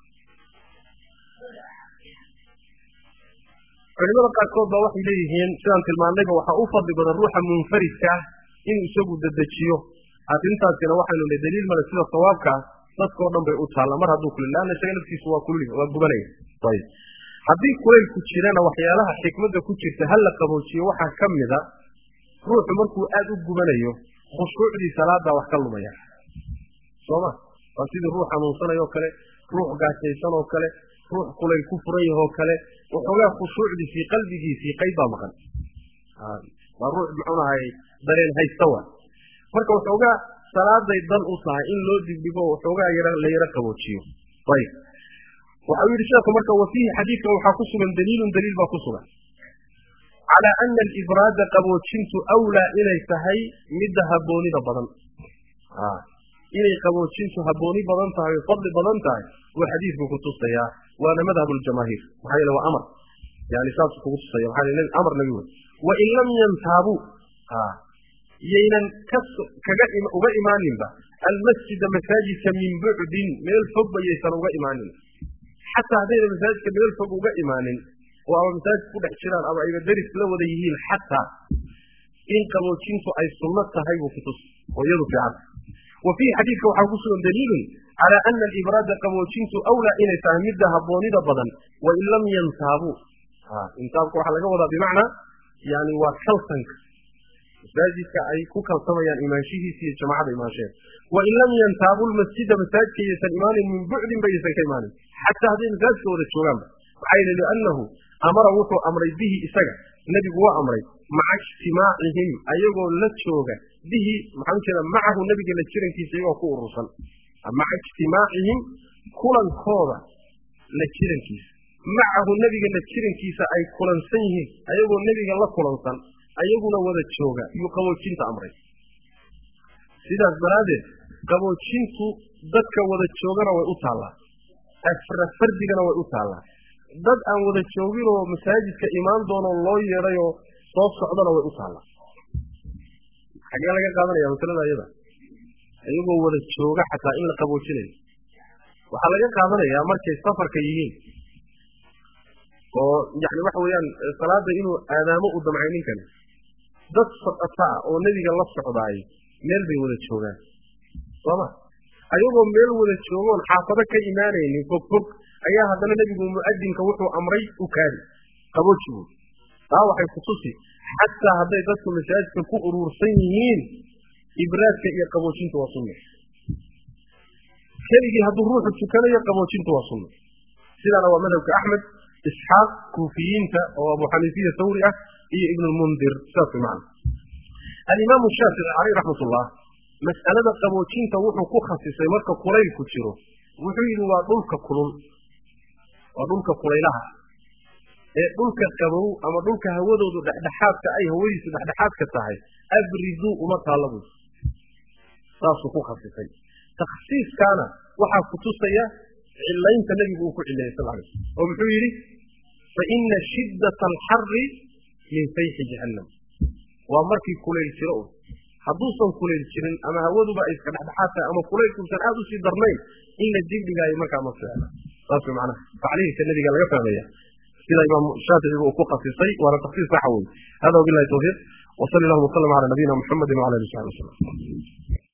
culimada qaarkood baa waxay leeyihiin sidaan tilmaannayba waxaa u fadli badan ruuxa munfaridka ah inuu isagu dedejiyo arrintaasina waxaynu le daliil male sida sawaabka ah dadkao dhan bay u taalla mar hadduu kulil laanna isaga naftiisu waa kulul waa gubanaya ayib haddii kulaylku jirana waxyaalaha xikmadda ku jirta ha la qaboojiyo waxaa ka mida ruuxu markuu aada u gubanayo khushuucdii salaadaa wax ka lumaya sooma waa sidii ruux xanuunsanayoo kale ruux gaajaysan oo kale ruux kulayl ku furan yahoo kale waxoogaa khushuucdii fii qalbigiisii qayb baa maqan waa ruux muxuu ahay dareen haysta waa marka waxoogaa salaaday dan u tahay in loo digdhigo waxoogaa yara la yaro qaboojiyo ayib waxa uu yidhi sheekhu marka wafiihi xadiidkan waxaa ku sugan daliilun daliil baa ku sugan calaa ana alibraada qaboojintu awlaa inay tahay midda habboonida badan inay qaboojintu habbooni badan tahay o fadli badan tahay wuu xadiidku ku tusayaa waana madhabu ljamaahiir maxaa yeele waa amar yani saasuu kugu tusaya maxaa yeele amar nabi wey wain lam yantaabuu yaynan ka kaga uga imaaninba المسجد مساجد من بعد ميل فوق يسان uga imaanin hatta haday masaajidka meel fog uga imaanin oo masaajid ku dhex jiraan ama ay daris la wada yihiin hatta in qaboojintu ay sunnad tahay oo fitus oo iyadu fiican وفي حديث waxa ku sugan daliil ala anna al-ibrad qaboojintu awla ila tahmida haboonida badan wa in lam yantabu ha intaabku waxa laga wadaa bimaana yani waa kalsanka masaajidka ay ku kalsamayaan imaanshihiisa iyo jamaacada imaansheen wa in lam yantabu al-masjid masaajidka yasan imaanin min bu'din baysan ka imaanin hatta hadii masaajidka wada joogaan waxay leeyahay annahu amara wuxuu amray bihi isaga nabigu waa amray maca ijtimaacihim ayagoo la jooga bihi maxaa jira macahu nabiga la jirankiisa iyagoo ku urursan maca ijtimaacihim kulankooda la jirankiisa macahu nabiga la jirankiisa ay kulansan yihiin ayagoo nabiga la kulansan ayaguna wada jooga iyo qaboojinta amray sidaas daraadeed qaboojintu dadka wada joogana way u taalaa afra fardigana way u taalaa dad aan wada joogin oo masaajidka imaan doono loo yeerayo soo socdana way u taalaa xagee laga qaadanaya masalada iyada ayagoo wada jooga xataa in la qaboojinayo waxaa laga qaadanayaa markay safarka yihiin oo yani waxa weeyaan salaada inuu aadaamo u damcaynin kale dad socota oo nabiga la socdaay meel bay wada joogaan sooma ayagoo meel wada joogoon xaafado ka imaanaynin fog fog ayaa haddana nabigu mu'adinka wuxuu amray u kaadi qaboojigu taa waxay ku tusi xataa hadday dadku masaajidka ku urursan yihiin ibraadka iyo qaboojintu waa sunno keligii hadduu ruuxu tukanayo qaboojintu waa sunno sidaana waa madhabka axmed isxaaq kuufiyiinta oo abu xaniifiya thawri ah iyo ibn lmundir saas macna alimaamu shaafici caleyh raxmatullah mas'alada qaboojinta wuxuu ku khasisay marka kulaylku jiro wuxuu yidhi waa dhulka kulul waa dhulka kulaylaha ee dhulka qabow ama dhulka hawadoodu dhexdhexaadka ay hawadiisu dhexdhexaadka tahay abridu uma taalabu saasuu ku khasisay takhsiiskaana waxaa ku tusaya cilaynta nabigu uu ku cilayay sal alay oo muxuu yidhi fa ina shiddata alxarri min fayxi jahannam waa markii kulayl jiro un hadduusan kulayl jirin ama hawaduba ay iska dhexdhexaad tahay ama kulaylkuusan aada usii darnayn in la digdhigaayo markaa ma ficna saas way macnaha tacliilka nabiga laga fahmaya sida imaam shaaficigu uu ku khasisay waana takhsiis saxa wey hada wabillahi tawfiiq wa salli allahuma wasallam ala nabiyina muhammadin wa ala alihi wa sahbihi wasallam